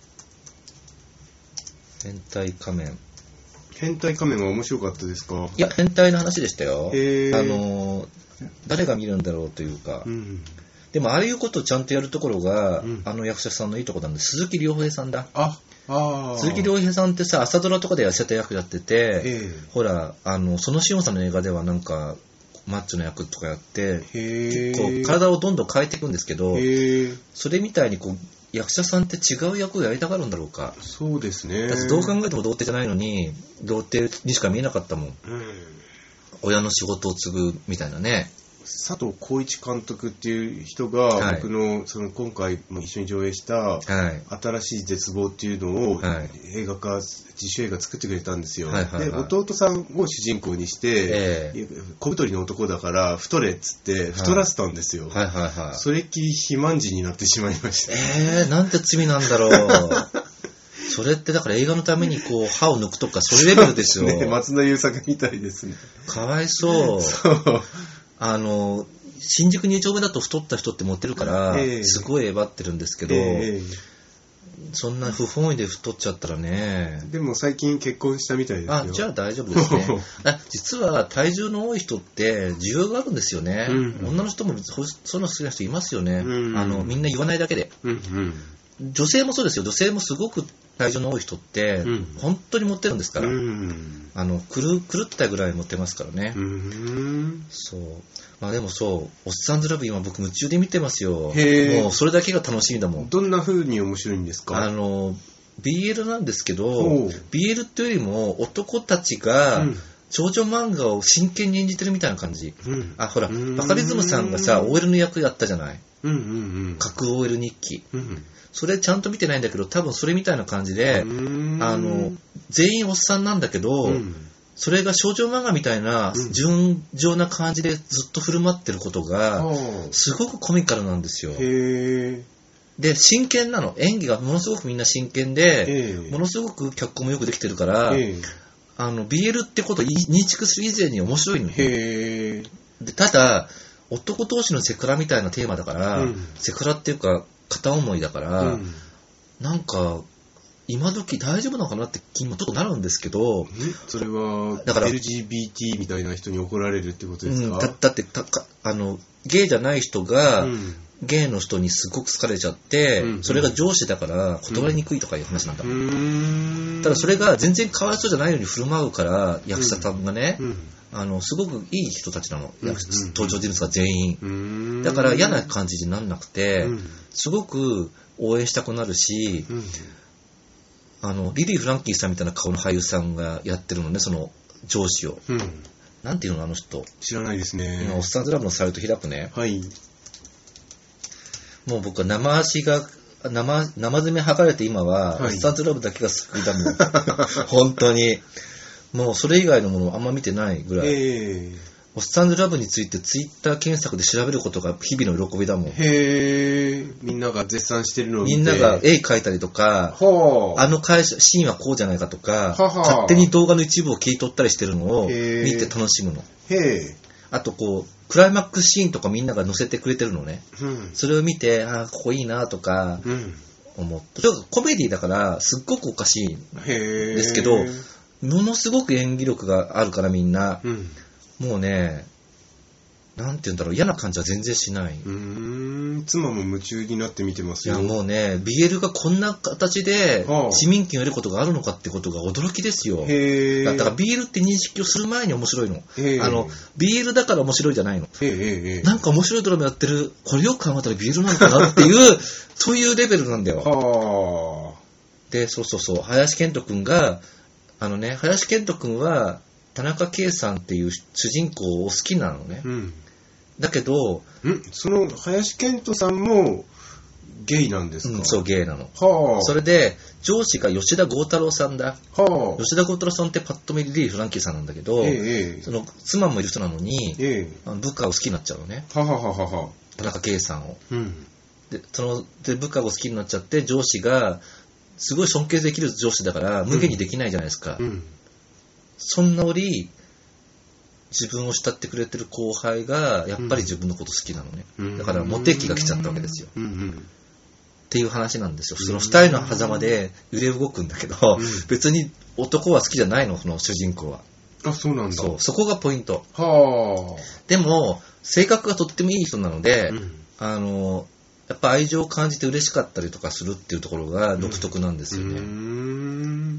変態仮面。 変態仮面は面白かったですか？ いや、変態の話でしたよ。 へー。 あの、誰が見るんだろうというか。 うん、 でも、ああいうことをちゃんとやるところが、 うん、 あの役者さんのいいところなんで、鈴木亮平さんだ。 あ、あ鈴木亮平さんってさ、朝ドラとかで痩せた役やってて、 えー、 ほら、あの、そのしおんさんの映画ではなんか、マッチョの役とかやって、 へ結構体をどんどん変えていくんですけど、 へー、 それみたいにこう、役者さんって違う役をやりたがるんだろうか。 そうですね。 だってどう考えても童貞じゃないのに、童貞にしか見えなかったもん。 うん、 親の仕事を継ぐみたいなね。 佐藤浩市監督っていう人が、僕のその今回も一緒に上映した新しい絶望っていうのを映画化、自主映画作ってくれたんですよ。 はいはいはい、 で弟さんを主人公にして、えー、小太りの男だから太れっつって太らせたんですよ。 はいはいはいはい、 それっきり肥満児になってしまいました。 えー、なんて罪なんだろう。それってだから映画のためにこう歯を抜くとかそういうレベルですよ。 ね、松田優作みたいですね。 かわいそう。 そう。 あの新宿に丁目だと太った人ってモテるから、えー、すごいえばってるんですけど、えー、そんな不本意で太っちゃったらね。 でも最近結婚したみたいですよ。 あ、じゃあ大丈夫ですね。あ、実は体重の多い人って需要があるんですよね。うんうん、女の人もその好きな人いますよね、うんうん、あのみんな言わないだけで、 うんうん女性もそうですよ。女性もすごく体重の多い人って、うん、本当にモテるんですから、 うん、 あの狂ったぐらいモテますからね、 うん、 そう、まあ、でもそうおっさんずラブ今僕夢中で見てますよ。 へもうそれだけが楽しみだもん。 どんな風に面白いんですか？ あの ビーエル なんですけど ビーエル っていうよりも男たちが、うん少女漫画を真剣に演じてるみたいな感じ、 うん、 あほらバカリズムさんがさ オーエル の役やったじゃない、 うんうんうん、 架空 オーエル 日記、 うん、 それちゃんと見てないんだけど多分それみたいな感じで、あの全員おっさんなんだけど、 うん、 それが少女漫画みたいな純情な感じでずっと振る舞ってることがすごくコミカルなんですよ。 へで真剣なの。演技がものすごくみんな真剣で、ものすごく脚本もよくできてるから、あの ビーエル ってことを認識する以前に面白いの。 へでただ男同士のセクラみたいなテーマだから、うん、セクラっていうか片思いだから、うん、なんか今時大丈夫なのかなって気もちょっとなるんですけど、 それはだから エルジービーティー みたいな人に怒られるってことですか？ うん、だ, だってたかあのゲイじゃない人が、うん、ゲイの人にすごく好かれちゃって、うん、それが上司だから断りにくいとかいう話なんだもん、うん、ただそれが全然かわいそうじゃないように振る舞うから役者さんがね、うんうん、あのすごくいい人たちなの、うんうん、登場人物が全員、うん、だから嫌な感じにならなくて、うん、すごく応援したくなるし、うん、あのリリー・フランキーさんみたいな顔の俳優さんがやってるのね、その上司を、うん、なんていうのあの人、 知らないですね。 今おっさんずラブのサイト開くね。 はい。 もう僕は生足が生生爪剥がれて今は、はい、おっさんずラブだけが救いだもん本当にもうそれ以外のものをあんま見てないぐらい、えー、おっさんずラブについてツイッター検索で調べることが日々の喜びだもん。 へー、みんなが絶賛してるのを見て、 みんなが絵描いたりとか、あの会社シーンはこうじゃないかとか、はは勝手に動画の一部を切り取ったりしてるのを見て楽しむの。 へー、 あとこうクライマックスシーンとかみんなが載せてくれてるのね、うん、それを見て、あ、ここいいなとか思って、ちょっとコメディだからすっごくおかしいんですけど、ものすごく演技力があるからみんな、うん、もうね、なんて言うんだろう、嫌な感じは全然しない。 うーん、妻も夢中になって見てますよ。 いやもうね、ビーエル がこんな形で市民権を得ることがあるのかってことが驚きですよ。 へー。 だから ビーエル って認識をする前に面白いの。へー。あの ビーエル だから面白いじゃないの。 へーへー。 なんか面白いドラマやってる、これよく考えたら ビーエル なのかなっていうそういうレベルなんだよ。 はー。で、そうそうそう、林遣都君があのね、林遣都君は田中圭さんっていう主人公を好きなのね。うん。だけど、 んその林遣都さんもゲイなんですか？ うん、そう、ゲイなの。 はあ。 それで上司が吉田剛太郎さんだ。 はあ。 吉田剛太郎さんってパッと見リリー・フランキーさんなんだけど、ええ、その妻もいる人なのに、ええ、部下を好きになっちゃうのね。 ははははは。 田中圭さんを。 うん。 で、そので部下を好きになっちゃって上司がすごい尊敬できる上司だから無限にできないじゃないですか。うんうん、そんな折自分を慕ってくれてる後輩がやっぱり自分のこと好きなのね、うん、だからモテ期が来ちゃったわけですよ、うんうん、っていう話なんですよ。その二人の狭間で揺れ動くんだけど、うん、別に男は好きじゃないの、その主人公は。 あ、そうなんだ。 そう、そこがポイント。 はあ。 でも性格がとってもいい人なので、うん、あのやっぱ愛情を感じて嬉しかったりとかするっていうところが独特なんですよね、うん、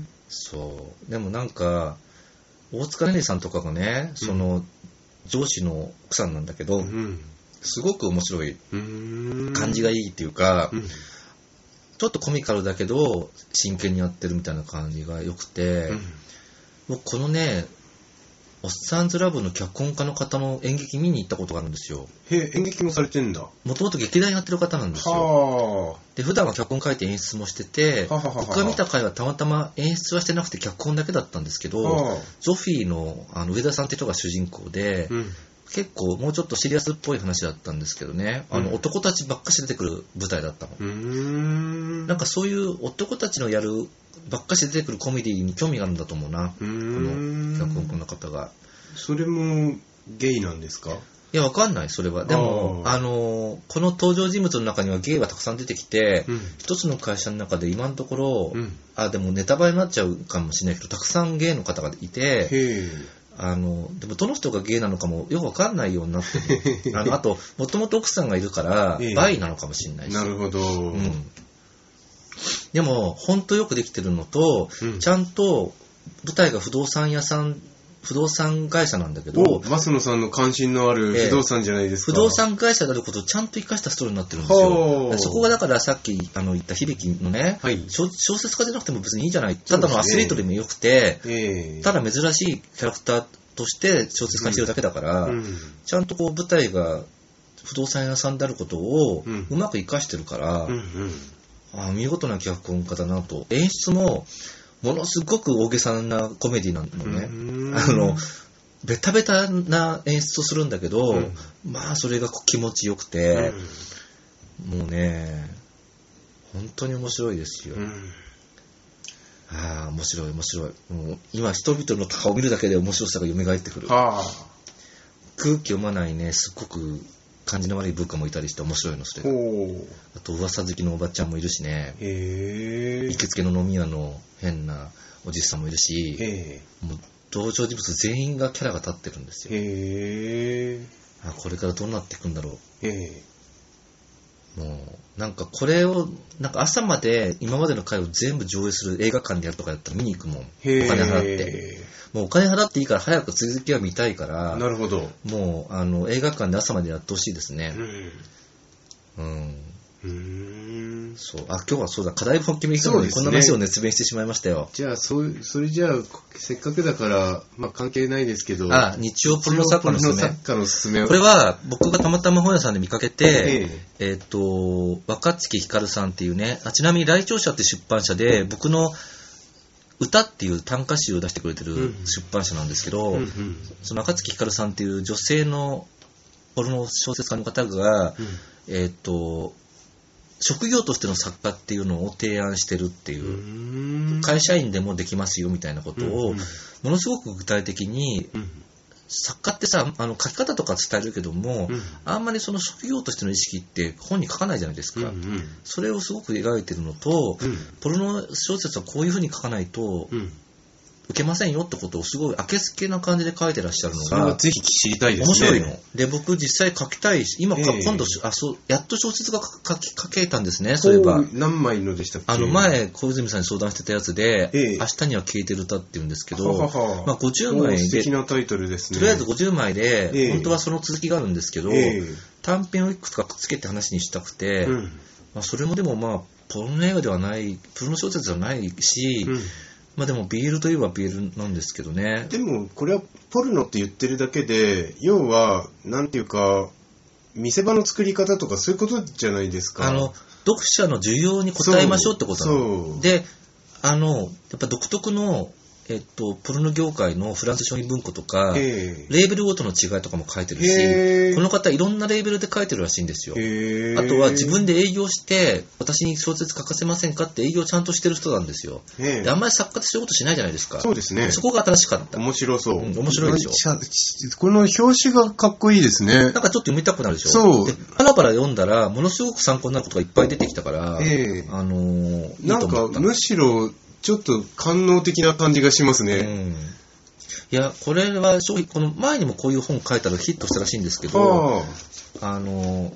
そうでもなんか大塚寧々さんとかがね、その上司の奥さんなんだけど、うん、すごく面白い感じがいいっていうか、うん、ちょっとコミカルだけど真剣にやってるみたいな感じが良くて、うん、僕このねおっさんずラブの脚本家の方の演劇見に行ったことがあるんですよ。 へえ、演劇もされてんだ。 もともと劇団やってる方なんですよ。で、普段は脚本書いて演出もしてて、はははは僕が見た回はたまたま演出はしてなくて脚本だけだったんですけど、ゾフィー の, あの上田さんって人が主人公で、うん、結構もうちょっとシリアスっぽい話だったんですけどね、あの、うん、男たちばっかし出てくる舞台だったの。うーん、なんかそういう男たちのやるばっかし出てくるコメディに興味があるんだと思うな、この脚本家の方が。 それもゲイなんですか？ いや、わかんない、それは。でも、あ、あのー、この登場人物の中にはゲイはたくさん出てきて、うん、一つの会社の中で今のところ、うん、あ、でもネタバレになっちゃうかもしれないけど、たくさんゲイの方がいて、へあの、でもどの人がゲイなのかもよくわかんないようになってる。あの、あと、もともと奥さんがいるから、バイなのかもしれないし。 なるほど。うん。 でも、ほんとよくできてるのと、うん、ちゃんと舞台が不動産屋さん、不動産会社なんだけど、 増野さんの関心のある不動産じゃないですか。 えー、不動産会社であることをちゃんと生かしたストーリーになってるんですよ。そこがだからさっきあの言った響のね、はい、小, 小説家じゃなくても別にいいじゃない。ただのアスリートでもよくて、ね、ただ珍しいキャラクターとして小説家にしてるだけだから、うんうん、ちゃんとこう舞台が不動産屋さんであることをうまく生かしてるから、うんうん、あ見事な脚本家だなと。演出もものすごく大げさなコメディなのね。あの、ベタベタな演出をするんだけど、うん、まあそれが気持ちよくて、うん、もうね、本当に面白いですよ。うん、ああ、面白い面白い。もう今人々の顔を見るだけで面白さが蘇ってくる。はあ、空気読まないね、すっごく感じの悪い部下もいたりして面白いの、それが。あと噂好きのおばちゃんもいるしね。へー。行きつけの飲み屋の変なおじさんもいるし、へー。もう登場人物全員がキャラが立ってるんですよ。へー。あ、これからどうなっていくんだろう。へー。もうなんかこれをなんか朝まで今までの回を全部上映する映画館でやるとかやったら見に行くもん。お金払って。もうお金払っていいから早く続きは見たいから。なるほど。もうあの映画館で朝までやってほしいですね。うん。うん。うーん、そう。あ、今日はそうだ、課題本決めたのにこんな話を熱弁してしまいましたよ。 じゃあ、そう、それじゃあ、せっかくだから、まあ関係ないですけど。 あ、日曜ポルノ作家のすすめ。 作家のすすめ。 これは、僕がたまたま本屋さんで見かけて、えー、えー、っと、若月ひかるさんっていうね、あ、ちなみに来庁者って出版社で、うん、僕の歌っていう短歌集を出してくれてる出版社なんですけど、うんうん、その若月ひかるさんっていう女性のポルノ小説家の方が、うん、えー、っと、職業としての作家っていうのを提案してるっていう、会社員でもできますよみたいなことをものすごく具体的に、作家ってさ、あの書き方とか伝えるけども、あんまりその職業としての意識って本に書かないじゃないですか。それをすごく描いてるのと、ポルノ小説はこういうふうに書かないと受けませんよってことをすごいあけすけな感じで書いてらっしゃるのが、それはぜひ知りたいですね。 面白いの。で、僕実際書きたいし、今か、えー、今度あそうやっと小説が書き書けたんですね。そういえば何枚のでしたっけ？ あの前小泉さんに相談してたやつで、えー、明日には消えてる歌っていうんですけど、はははまあごじゅうまいで素敵なタイトルですね。 とりあえずごじゅうまいで、えー、本当はその続きがあるんですけど、えー、短編をいくつかくっつけて話にしたくて、うん、まあ、それもでもまあポルノ映画ではない、ポルノ小説ではないし。うん、まあでもビールといえばビールなんですけどね。 でもこれはポルノって言ってるだけで、要はなんていうか見せ場の作り方とかそういうことじゃないですか。 あの読者の需要に応えましょうってことなの。で、あのやっぱ独特のえっとポルノ業界のフランス商品文庫とかレーベルごとの違いとかも書いてるし、この方いろんなレーベルで書いてるらしいんですよ。あとは自分で営業して私に小説書かせませんかって営業ちゃんとしてる人なんですよ。であんまり作家ってそういうことしないじゃないですか。 そうですね。 そこが新しかった。 面白そう。うん、 面白いでしょ。 この表紙がかっこいいですね。 なんかちょっと読みたくなるでしょ。そう。でパラパラ読んだらものすごく参考になることがいっぱい出てきたから、えー、あのー、いいと思った。 なんかむしろちょっと官能的な感じがしますね。うん、 いや、これは商品、この前にもこういう本書いたらヒットしたらしいんですけど、あの、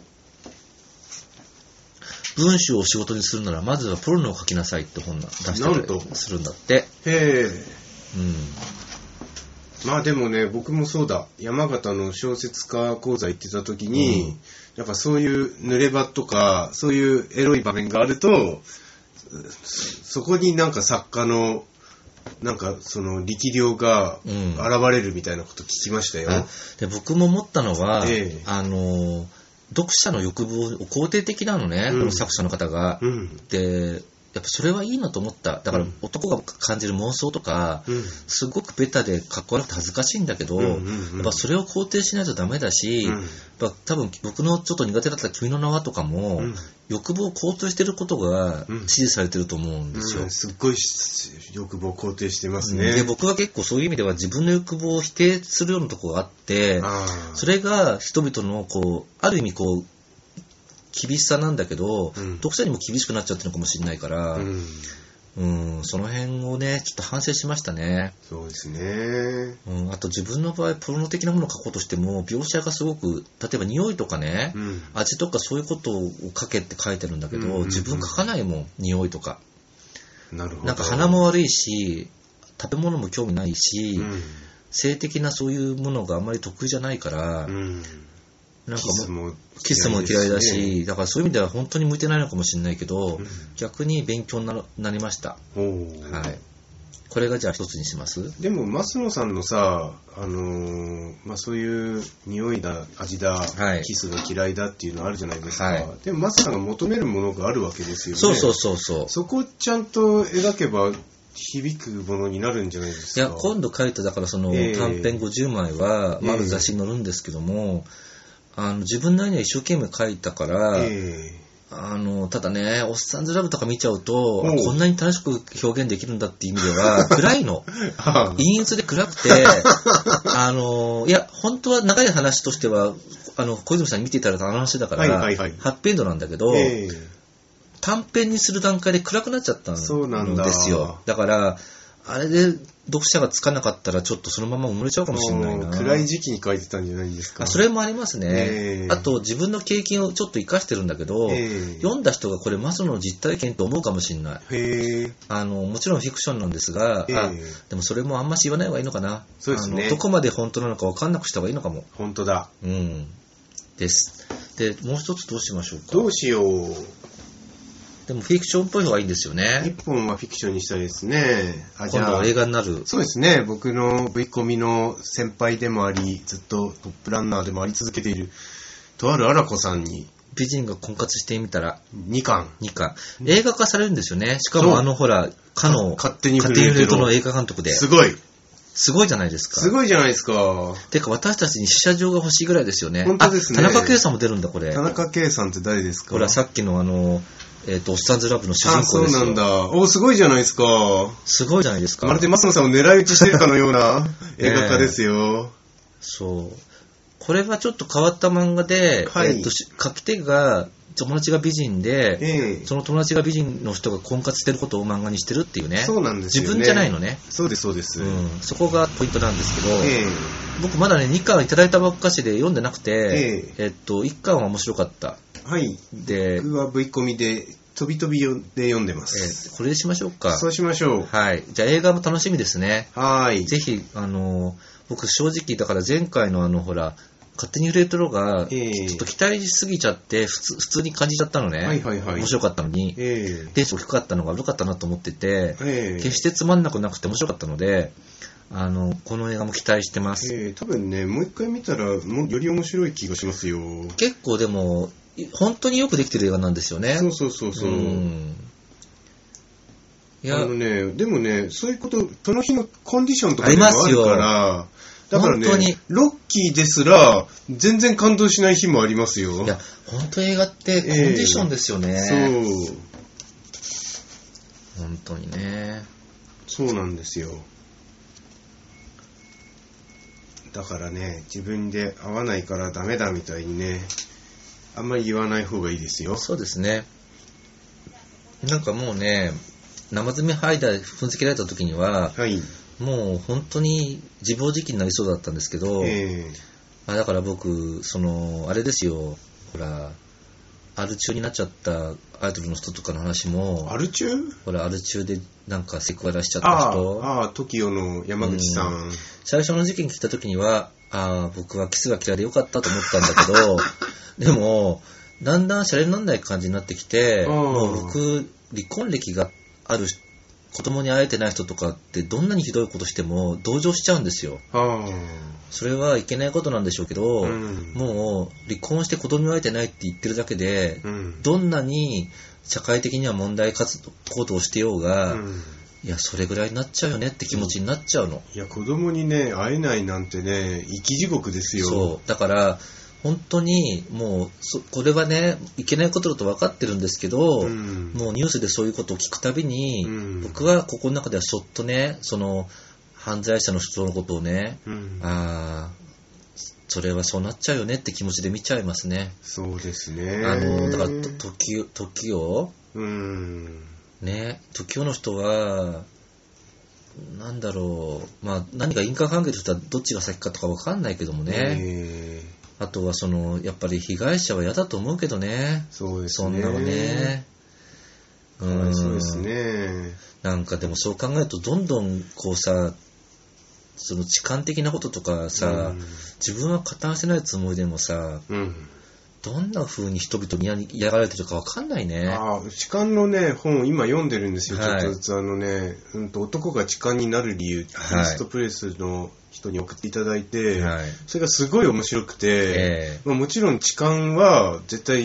文章を仕事にするならまずはポルノを書きなさいって本出したりするんだって。へえ。うん。まあでもね、僕もそうだ。山形の小説家講座行ってた時に、うん、やっぱそういう濡れ場とか、そういうエロい場面があると、そこになんか作家のなんかその力量が現れるみたいなこと聞きましたよ。うん、 で僕も思ったのは、ええ、あの読者の欲望を肯定的なのね、うん、この作者の方が。うん、でやっぱそれはいいなと思った。だから男が感じる妄想とか、うん、すごくベタでかっこ悪くて恥ずかしいんだけど、うんうんうん、やっぱそれを肯定しないとダメだし、うん、やっぱ多分僕のちょっと苦手だった君の名はとかも、うん、欲望を肯定してることが支持されてると思うんですよ。 うんうん、すっごい欲望を肯定してますね。 で僕は結構そういう意味では自分の欲望を否定するようなところがあって、それが人々のこうある意味こう厳しさなんだけど、うん、読者にも厳しくなっちゃってるのかもしれないから、うん、うんその辺をねちょっと反省しましたね。 そうですね。 うん、あと自分の場合ポルノ的なものを書こうとしても描写がすごく例えば匂いとかね、うん、味とかそういうことを書けって書いてるんだけど、うんうんうん、自分書かないもん匂いとか。なるほど。なんか鼻も悪いし食べ物も興味ないし、うん、性的なそういうものがあんまり得意じゃないから。うんなんかもキスも嫌いだし、だからそういう意味では本当に向いてないのかもしれないけど、うん、逆に勉強に な, なりました。はい。これがじゃあ一つにします。 でも増野さんのさ、あのー、まあそういう匂いだ味だ、はい、キスが嫌いだっていうのあるじゃないですか。はい、でも増野さんが求めるものがあるわけですよね。 そうそうそうそう。 そこをちゃんと描けば響くものになるんじゃないですか。 いや、今度書いただからその短編ごじゅうまいは、まあ、ある雑誌に載るんですけども、えー、あの自分なりには一生懸命書いたから、えーあの、ただね、おっさんずラブとか見ちゃうと、こんなに楽しく表現できるんだっていう意味では、暗いの。陰鬱で暗くて、あの、いや、本当は長い話としては、あの、小泉さんに見ていただいたあの話だから、はいはいはい、ハッピーエンドなんだけど、えー、短編にする段階で暗くなっちゃったんですよ。そうなんだ。だから、あれで読者がつかなかったらちょっっとそのまま埋もれちゃうかもしれないな。 暗い時期に書いてたんじゃないですか。 あ、それもありますね、えー、あと自分の経験をちょっと生かしてるんだけど、えー、読んだ人がこれマスの実体験と思うかもしれない。へー、あのもちろんフィクションなんですが、えー、あでもそれもあんまし言わない方がいいのかな。そうですね、あのどこまで本当なのか分かんなくした方がいいのかも。 本当だ。 うんですでもう一つどうしましょうか。 どうしよう。 でもフィクションっぽい方がいいんですよね。 一本はフィクションにしたいですね。 あ、今度は映画になる。 そうですね。僕の V コミの先輩でもあり、ずっとトップランナーでもあり続けているとあるアラコさんに美人が婚活してみたらにかんにかん映画化されるんですよね。しかもあのほらかの勝手にフレートの映画監督で。 すごいすごいじゃないですか。 すごいじゃないですか。 てか私たちに試写場が欲しいぐらいですよね。 本当ですね。 あ、田中圭さんも出るんだこれ。 田中圭さんって誰ですか。 ほらさっきのあのえっ、ー、と、おっさんずラブの主人公ですよ。 あ、そうなんだ。お、すごいじゃないですか。 すごいじゃないですか。 まるで増野さんを狙い撃ちしてるかのような映画化ですよ、ね。 そう。これはちょっと変わった漫画で、はい、えっ、ー、と、書き手が、友達が美人で、えー、その友達が美人の人が婚活してることを漫画にしてるっていうね。 そうなんですよね。 自分じゃないのね。 そうです、そうです。 うん。そこがポイントなんですけど、えー、僕まだね、にかんいただいたばっかしで読んでなくて、えー、えっと、いっかんは面白かった。 はい。で、僕は V コミで飛び飛びで読んでます、 えー。これでしましょうか。 そうしましょう。 はい。じゃあ映画も楽しみですね。 はい。 ぜひ、あの、僕正直、だから前回のあの、ほら、勝手に震えてろが、ちょっと期待しすぎちゃって、普通、普通に感じちゃったのね。はいはいはい。面白かったのに、えー、テンション低かったのが良かったなと思ってて、えー、決してつまんなくなくて面白かったので、あの、この映画も期待してます。 えー、多分ね、もう一回見たら、もより面白い気がしますよ。 結構でも、本当によくできてる映画なんですよね。 そうそうそうそう。うんいやあのね、でもね、そういうこと、その日のコンディションとかもあるから、だからね、ロッキーですら、全然感動しない日もありますよ。 いや、本当映画ってコンディションですよね。えー、そう。本当にね。 そうなんですよ。だからね、自分で合わないからダメだみたいにね、あんまり言わない方がいいですよ。 そうですね。なんかもうね、生爪剥いだ踏んづけられた時には、はい、もう本当に自暴自棄になりそうだったんですけど、えー、あだから僕そのあれですよ、ほらアル中になっちゃったアイドルの人とかの話も、 アル中？ ほらアル中でなんかセクハラしちゃった人、 ああ トキオ の山口さん、うん、 最初の時期に聞いた時には、ああ僕はキスが嫌いでよかったと思ったんだけどでもだんだんシャレにならない感じになってきて、もう僕離婚歴がある子供に会えてない人とかってどんなにひどいことしても同情しちゃうんですよ。それはいけないことなんでしょうけど、うん、もう離婚して子供に会えてないって言ってるだけで、うん、どんなに社会的には問題活動行動をしてようが、うん、いやそれぐらいになっちゃうよねって気持ちになっちゃうの。 いや子供にね会えないなんてね生き地獄ですよ。 そうだから本当にもうそこれはねいけないことだと分かってるんですけど、うん、もうニュースでそういうことを聞くたびに、うん、僕はここの中ではそっとねその犯罪者の人のことをね、うん、あそれはそうなっちゃうよねって気持ちで見ちゃいますね。 そうですね。 あのだから時時を、うん、ね時をの人はなんだろうまあ何か因果関係としてはどっちが先かとか分かんないけどもね。あとはそのやっぱり被害者は嫌だと思うけどね。 そうですね。 そんなのね。 うん。そうですね。 なんかでもそう考えるとどんどんこうさ、その痴漢的なこととかさ、うん、自分は加担してないつもりでもさ、うん、どんな風に人々に嫌がられてるかわかんないね。 ああ、痴漢のね本今読んでるんですよ。はい、ちょっとずつあのね、うんと男が痴漢になる理由、はい、リストプレスの人に送っていただいて、はい、それがすごい面白くて、えーまあ、もちろん痴漢は絶対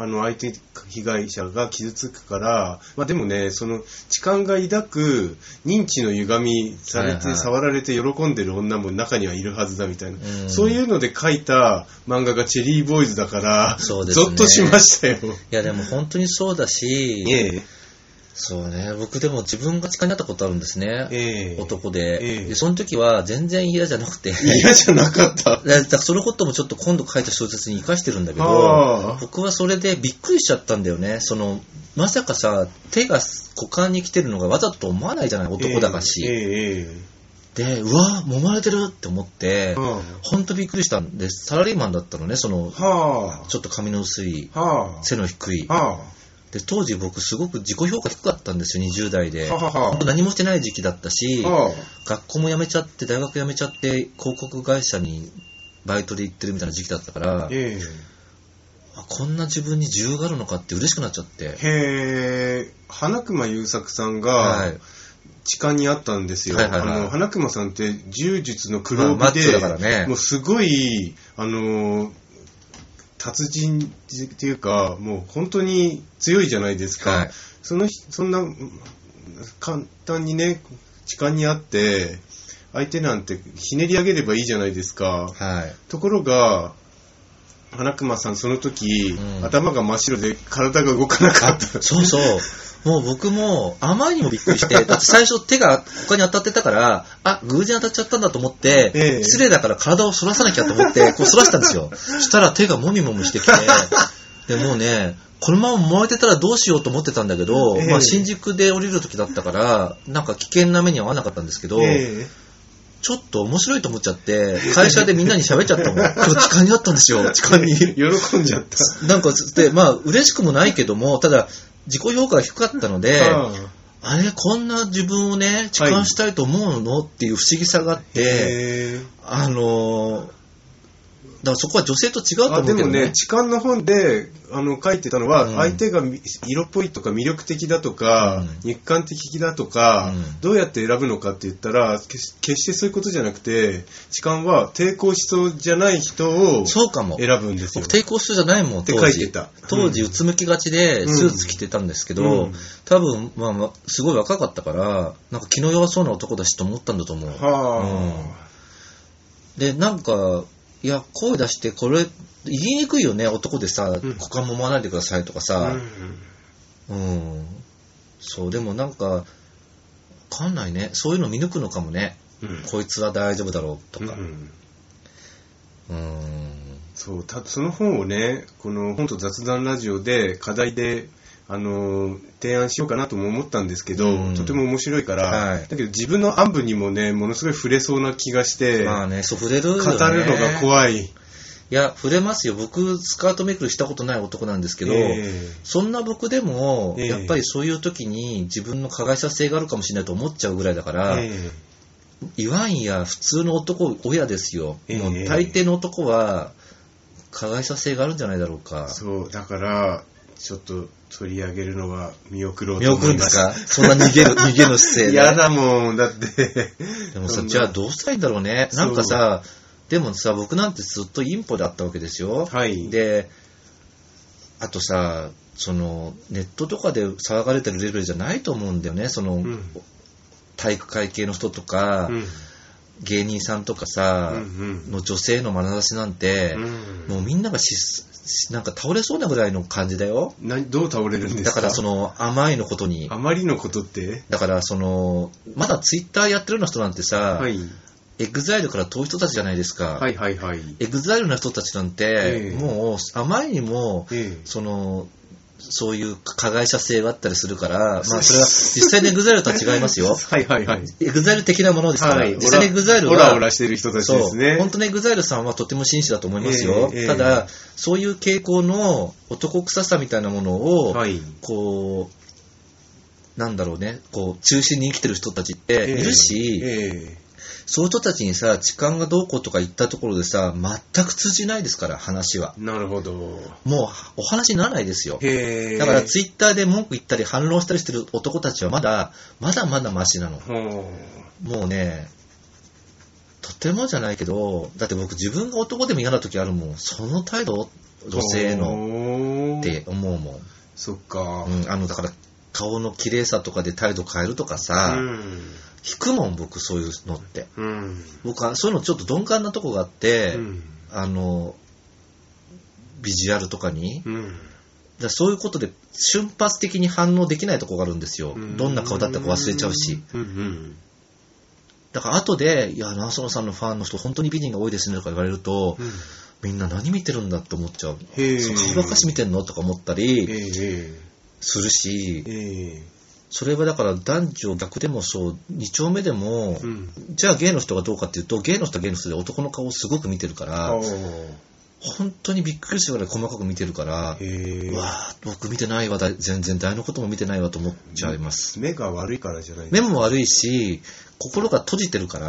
あの相手被害者が傷つくから、まあでもね、その痴漢が抱く認知の歪みされて、はいはい、触られて喜んでる女も中にはいるはずだみたいな、うん、そういうので書いた漫画がチェリーボーイズだから、そうですね、ゾッとしましたよ。いやでも本当にそうだし、ええ、そうね、僕でも自分が痴漢になったことあるんですね、えー、男で、えー、でその時は全然嫌じゃなくて、 嫌じゃなかっただからそのこともちょっと今度書いた小説に生かしてるんだけど、僕はそれでびっくりしちゃったんだよね。そのまさかさ、手が股間に来てるのがわざと思わないじゃない、男だからし、えーえー、でうわ揉まれてるって思って、本当びっくりしたんで、サラリーマンだったのね、そのちょっと髪の薄い背の低いで、当時僕すごく自己評価低かったんですよ、にじゅう代で。ははは何もしてない時期だったし、学校も辞めちゃって、大学辞めちゃって、広告会社にバイトで行ってるみたいな時期だったから、えー、こんな自分に需要があるのかって嬉しくなっちゃって。 へー、花熊優作さんが、はい、痴漢にあったんですよ。はいはいはい、あの花熊さんって柔術の黒帯で、まあね、もうすごい、あの達人っていうか、もう本当に強いじゃないですか。はい、そのそんな簡単にね、痴漢にあって相手なんてひねり上げればいいじゃないですか。はい、ところが花熊さんその時、うん、頭が真っ白で体が動かなかった。 そうそう。もう僕もあまりにもびっくりして、だって最初手が他に当たってたから、あ、偶然当たっちゃったんだと思って、ええ、失礼だから体を反らさなきゃと思って、こう反らしたんですよ。そしたら手がもみもみしてきて、でもうね、このまま燃えてたらどうしようと思ってたんだけど、ええ、まあ新宿で降りる時だったから、なんか危険な目には合わなかったんですけど、ええ、ちょっと面白いと思っちゃって、会社でみんなに喋っちゃったもん。今日痴漢にあったんですよ、痴漢に。 喜んじゃった。 なんか、で、まあ嬉しくもないけども、ただ、自己評価が低かったので、あれこんな自分をね痴漢したいと思うの、はい、っていう不思議さがあって、あのだからそこは女性と違うと思うけどね。 あでもね、痴漢の本であの書いてたのは、うん、相手が色っぽいとか魅力的だとか、うん、肉感的だとか、うん、どうやって選ぶのかって言ったら決してそういうことじゃなくて、痴漢は抵抗しそうじゃない人を選ぶんですよ。 抵抗しそうじゃないもん、 当時。って書いてた。 当時うつむきがちでスーツ着てたんですけど、うん、多分、まあ、すごい若かったからなんか気の弱そうな男だしと思ったんだと思う。はうん、でなんかいや声出してこれ言いにくいよね、男でさ、うん、股間も揉まないでくださいとかさ、うん、うん、そうでもなんかわかんないね、そういうの見抜くのかもね、うん、こいつは大丈夫だろうとか、うん、 うん、そうたその本をね、この本と雑談ラジオで課題であの提案しようかなとも思ったんですけど、うん、とても面白いから、はい、だけど自分の暗部にもねものすごい触れそうな気がして、 まあね、そう触れるよね、 語るのが怖い。 いや触れますよ。僕スカートめくりしたことない男なんですけど、えー、そんな僕でも、えー、やっぱりそういう時に自分の加害者性があるかもしれないと思っちゃうぐらいだから、えー、言わんや普通の男親ですよ、えー、もう大抵の男は加害者性があるんじゃないだろうか。 そうだからちょっと取り上げるのは見送ろうと思います。 見送るんですか？そんな逃げる逃げの姿勢で。 嫌だもんだって。 でもさ、じゃあどうしたらいいんだろうね。なんかさ、でもさ、僕なんてずっとインポであったわけですよ。はい。で、あとさ、そのネットとかで騒がれてるレベルじゃないと思うんだよね。その、うん、体育会系の人とか、うん、芸人さんとかさ、うんうん、の女性の眼差しなんて、うん、もうみんながしなんか倒れそうなぐらいの感じだよ。 などう倒れるんですか？ だからその甘いのことに。 あまりのことって？ だからそのまだツイッターやってるような人なんてさ、はい、エグザイルから遠い人たちじゃないですか。はいはいはい。エグザイルの人たちなんて、えー、もう甘いにも、えー、そのそういう加害者性があったりするから、まあそれは実際にエグザイルとは違いますよ。はいはいはい。エグザイル的なものですから、はい、実際にエグザイルはオラオラしてる人たちですね。 本当にエグザイルさんはとても真摯だと思いますよ。えーえー、ただそういう傾向の男臭さみたいなものを、はい、こうなんだろうね、こう中心に生きてる人たちっているし。えーえーそういう人たちにさ、痴漢がどうこうとか言ったところでさ、全く通じないですから、話は。 なるほど。 もうお話にならないですよ。へー。だからツイッターで文句言ったり反論したりしてる男たちはまだまだまだマシなの。もうね、とてもじゃないけど、だって僕自分が男でも嫌な時あるもん。その態度女性のって思うもん。 そっか。 うん、あの、だから、顔の綺麗さとかで態度変えるとかさ、うん、引くもん、僕、そういうのって。うん、僕はそういうのちょっと鈍感なとこがあって、うん、あの、ビジュアルとかに、うん、だそういうことで瞬発的に反応できないとこがあるんですよ。うん、どんな顔だったか忘れちゃうし。うんうん、だから後で、いや、ナーソノさんのファンの人、本当に美人が多いですねとか言われると、うん、みんな何見てるんだって思っちゃう。顔ばっかし見てんのとか思ったりするし、それはだから男女逆でもそう、に丁目でも、うん、じゃあゲイの人がどうかっていうと、ゲイの人はゲイの人で男の顔をすごく見てるから、本当にびっくりするぐらい細かく見てるから、うわぁ、僕見てないわ、全然誰のことも見てないわと思っちゃいます。 目が悪いからじゃないですか。 目も悪いし、心が閉じてるから、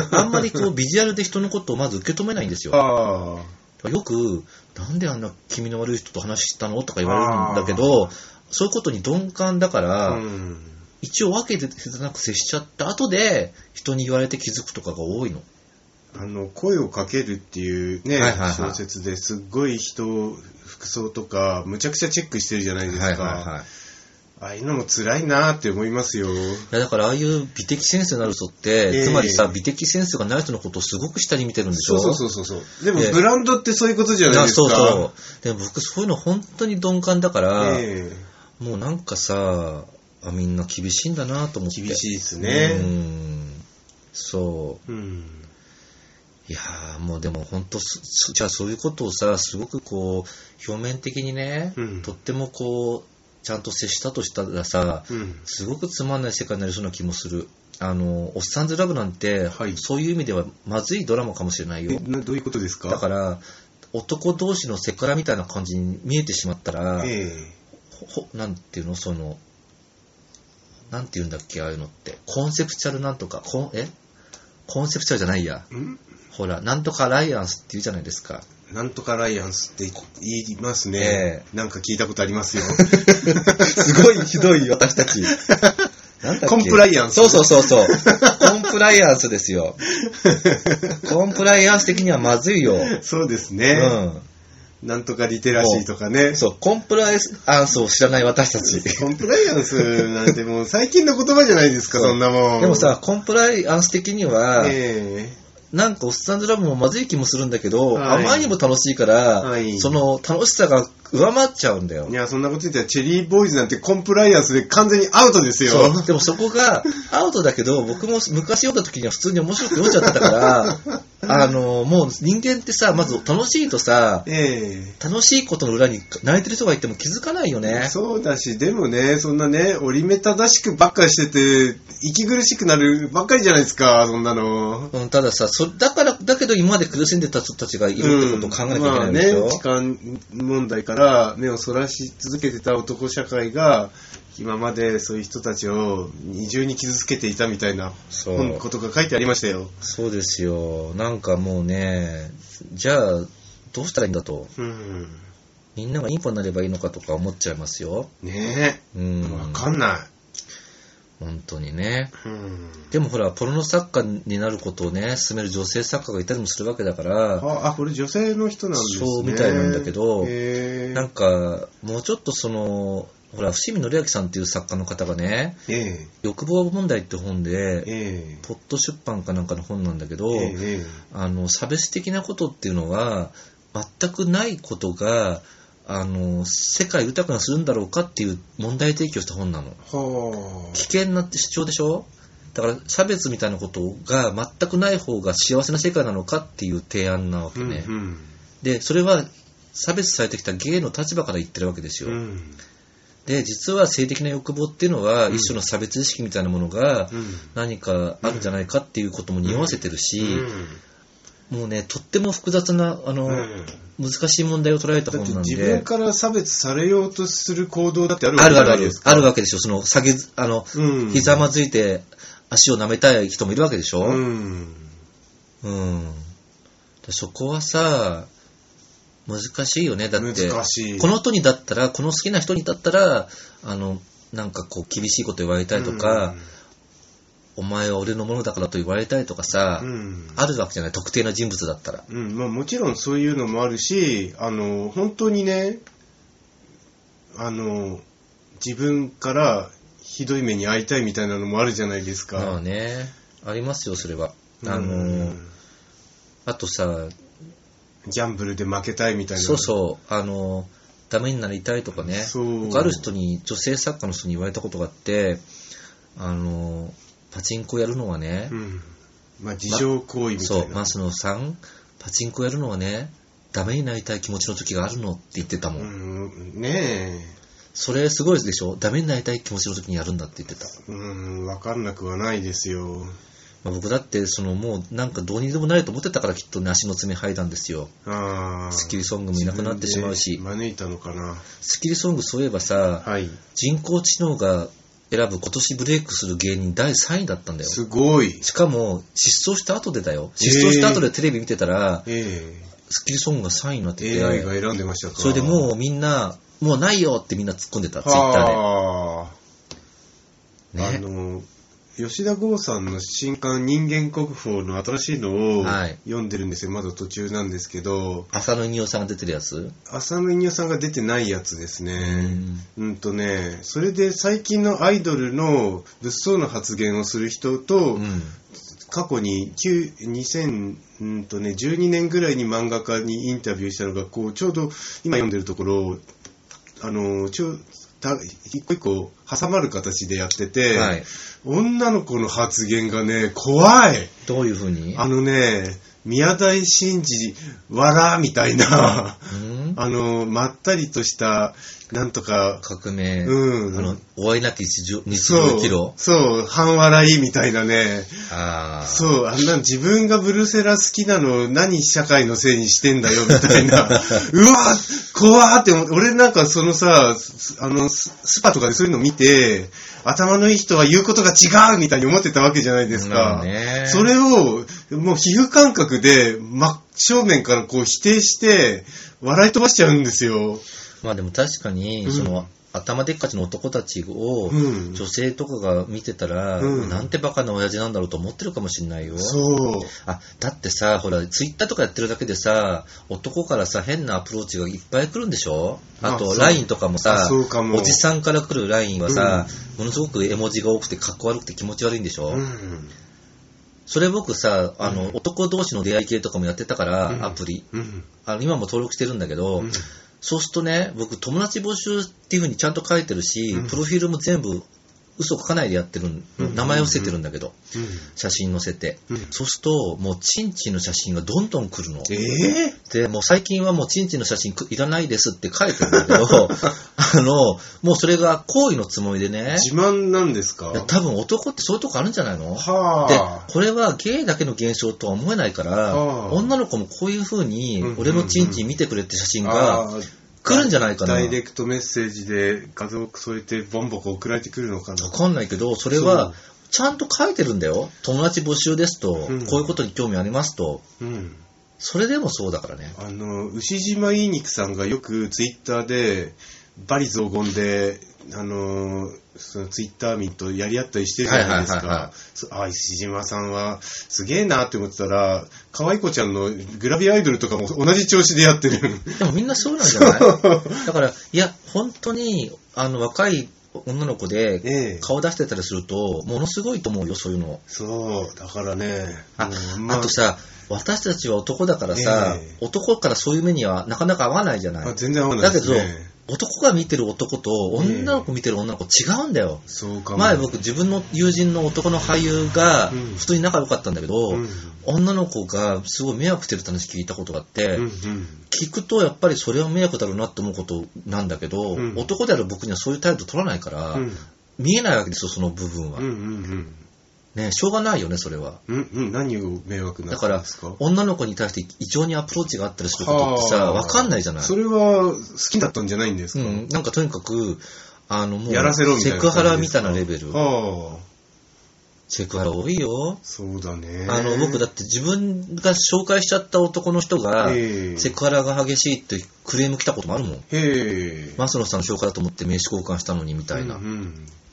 あんまりこうビジュアルで人のことをまず受け止めないんですよ。あよく、なんであんな気味の悪い人と話したのとか言われるんだけど、そういうことに鈍感だから、うん、一応分けてなく接しちゃった後で、人に言われて気づくとかが多いの。 あの声をかけるっていうね、はいはいはい、小説ですっごい人服装とかむちゃくちゃチェックしてるじゃないですか、はいはいはい、ああいうのも辛いなって思いますよ。いやだからああいう美的センスになる人って、えー、つまりさ美的センスがない人のことをすごく下に見てるんでしょ。 そうそうそうそう。でもブランドってそういうことじゃないですか。そうそう。 でも僕そういうの本当に鈍感だから、えー、もうなんかさあみんな厳しいんだなと思って。 厳しいですね。うんそう。うんいやーもうでも本当じゃあそういうことをさすごくこう表面的にね、うん、とってもこうちゃんと接したとしたらさ、うん、すごくつまんない世界になりそうな気もする。あのおっさんずラブなんて、はい、そういう意味ではまずいドラマかもしれないよ。 えどういうことですか。 だから男同士のセクハラみたいな感じに見えてしまったら、えー、ほなんていうのそのなんていうんだっけああいうのってコンセプチュアルなんとかコンえコンセプチュアルじゃないや。んほら、なんとかライアンスって言うじゃないですか。 なんとかライアンスって言いますね。えー、なんか聞いたことありますよ。 すごいひどい私たち。 なんだっけコンプライアンス。 そうそうそうそう。コンプライアンスですよ。コンプライアンス的にはまずいよ。 そうですね。うん。なんとかリテラシーとかね。 そう、コンプライアンスを知らない私たち。 コンプライアンスなんてもう最近の言葉じゃないですか、そんなもん。 でもさ、コンプライアンス的には、えーなんかおっさんずラブもまずい気もするんだけど、はい、あまりにも楽しいから、はい、その楽しさが上回っちゃうんだよ。 いやそんなこと言ったらチェリーボーイズなんてコンプライアンスで完全にアウトですよ。 そうでもそこがアウトだけど僕も昔読んだ時には普通に面白く読んじゃってたからあのもう人間ってさまず楽しいとさ、えー、楽しいことの裏に泣いてる人がいても気づかないよね。 そうだしでもねそんなね折り目正しくばっかりしてて息苦しくなるばっかりじゃないですかそんなの、 うん、たださそだからだけど今まで苦しんでた人たちがいるってことを考えなきゃいけないんですよ、 うんまあね、時間問題から目をそらし続けてた男社会が今までそういう人たちを二重に傷つけていたみたいなことが書いてありましたよ。 そうですよ。なんかもうねじゃあどうしたらいいんだと、うん、みんながインポになればいいのかとか思っちゃいますよねえ、うん、分かんない本当にね、うん、でもほらポルノ作家になることをね進める女性作家がいたりもするわけだからああこれ女性の人なんですね。 そうみたいなんだけどなんかもうちょっとそのほら伏見則明さんっていう作家の方がね、えー、欲望問題って本で、えー、ポッド出版かなんかの本なんだけど、えー、あの差別的なことっていうのは全くないことがあの世界豊かにするんだろうかっていう問題提起をした本なの。は危険なって主張でしょ。だから差別みたいなことが全くない方が幸せな世界なのかっていう提案なわけね、うんうん、でそれは差別されてきたゲイの立場から言ってるわけですよ、うん、で実は性的な欲望っていうのは一種の差別意識みたいなものが何かあるんじゃないかっていうことも匂わせてるし、うんうん、もうねとっても複雑なあの、うん、難しい問題を捉えた本なんで。 自分から差別されようとする行動だってあるわけじゃないですか。 あるあるあるあるわけでしょ。その下げあの、うん、ひざまずいて足を舐めたい人もいるわけでしょ。うん。うん。そこはさ難しいよね。だって難しい。 この人にだったらこの好きな人にだったらあのなんかこう厳しいこと言われたりとか、 お前は俺のものだからと言われたいとかさ、うん、あるわけじゃない、特定の人物だったら。 うん、まあもちろんそういうのもあるし、あの、本当にね、あの、自分からひどい目に遭いたいみたいなのもあるじゃないですか。 まあね、ありますよ、それは。あの、うん、あとさ、 ギャンブルで負けたいみたいな。 そうそう、あの、ダメになりたいとかね。僕ある人に、女性作家の人に言われたことがあって、あの、パチンコやるのはね、うん、 まあ自傷行為みたいな。 そう、増野さん、パチンコやるのはね、ダメになりたい気持ちの時があるのって言ってたもん。 うん、ねえ。 それすごいでしょ？ダメになりたい気持ちの時にやるんだって言ってた。 うん、わかんなくはないですよ。 まあ、僕だってそのもうなんかどうにでもないと思ってたからきっとね足の爪剥いだんですよ。ああ。スッキリソングもいなくなってしまうし。 招いたのかな。 スッキリソングそういえばさ、はい、人工知能が選ぶ今年ブレイクする芸人だいさんいだったんだよ。 すごい。 しかも失踪した後でだよ。失踪した後でテレビ見てたら、えー、スッキリソングがさんいになってて、 エーアイ が選んでましたか。 それでもうみんなもうないよってみんな突っ込んでた、ツイッターで。ね、あの吉田剛さんの新刊人間国宝の新しいのを読んでるんですよ、はい、まだ途中なんですけど。 浅野稲夫さんが出てるやつ？ 浅野稲夫さんが出てないやつですね。うんうんとね、それで最近のアイドルの物騒な発言をする人と、うん、過去ににせんじゅうにねんぐらいに漫画家にインタビューしたのがこうちょうど今読んでるところあのちょ一個一個挟まる形でやってて、はい、女の子の発言がね怖い。 どういう風に？ あのね宮台真司わらみたいな、うん、あのまったりとしたなんとか革命、うん、あの終わりなき日常日常生きろ、 そうそう半笑いみたいなね。あそうあんな自分がブルセラ好きなの何社会のせいにしてんだよみたいなうわ怖って思って、俺なんかそのさあのスパとかでそういうの見て頭のいい人は言うことが違うみたいに思ってたわけじゃないですか、ね、それをもう皮膚感覚で真正面からこう否定して笑い飛ばしちゃうんですよ。 まあでも確かに、うん、その頭でっかちの男たちを、うん、女性とかが見てたら、うん、なんてバカな親父なんだろうと思ってるかもしれないよ。 そう。 あ、だってさ、ほら、ツイッターとかやってるだけでさ、男からさ、変なアプローチがいっぱい来るんでしょ？あと、ラインとかもさ、おじさんから来るラインはさ、うん、ものすごく絵文字が多くて、かっこ悪くて気持ち悪いんでしょ？うん、それ僕さ、あの、うん、男同士の出会い系とかもやってたから、うん、アプリ、うん。あの。今も登録してるんだけど、うん、そうするとね、僕友達募集っていう風にちゃんと書いてるし、うん、プロフィールも全部嘘書かないでやってる、うん、名前を伏せてるんだけど、うん、写真載せて、うん、そうするともうチンチンの写真がどんどん来るの、えー、でもう最近はもうチンチンの写真いらないですって書いてるんだけどあのもうそれが好意のつもりでね。 自慢なんですか？ いや多分男ってそういうとこあるんじゃないの？はでこれはゲイだけの現象とは思えないから、女の子もこういう風に俺のチンチン見てくれって写真が来るんじゃないかな。 ダイレクトメッセージで画像を添えてボンボコ送られてくるのかな。 わかんないけど、それはちゃんと書いてるんだよ。友達募集ですと、うん、こういうことに興味ありますと、うん、それでもそうだからね。 あの牛島いい肉さんがよくツイッターでバリ雑言であのそのツイッター民とやり合ったりしてるじゃないですか。あ、石島さんはすげえなって思ってたら、可愛い子ちゃんのグラビアアイドルとかも同じ調子でやってる。 でもみんなそうなんじゃない？だからいや本当にあの若い女の子で顔出してたりすると、ものすごいと思うよそういうの。 そうだからね。 あ、まあ、あとさ。私たちは男だからさ、えー、男からそういう目にはなかなか合わないじゃない。 あ、全然合わないですね。 だけど男が見てる男と女の子見てる女の子違うんだよ。 えー、そうかも。 前僕自分の友人の男の俳優が普通に仲良かったんだけど、うん、女の子がすごい迷惑してるって話聞いたことがあって、うんうん、聞くとやっぱりそれは迷惑だろうなって思うことなんだけど、うん、男である僕にはそういう態度取らないから、うん、見えないわけですよその部分は。うんうんうんね、しょうがないよねそれは。 うんうん、何を迷惑なんですか？ だから女の子に対して異常にアプローチがあったりすることってさ分かんないじゃない。 それは好きだったんじゃないんですか？ うん、なんかとにかくあのもうやらせろみたいなセクハラみたいなレベル。はあ、セクハラ多いよ。 そうだね。 あの僕だって自分が紹介しちゃった男の人がセクハラが激しいってクレーム来たこともあるもん。へえ。増野さんの紹介だと思って名刺交換したのにみたいな。うんうん、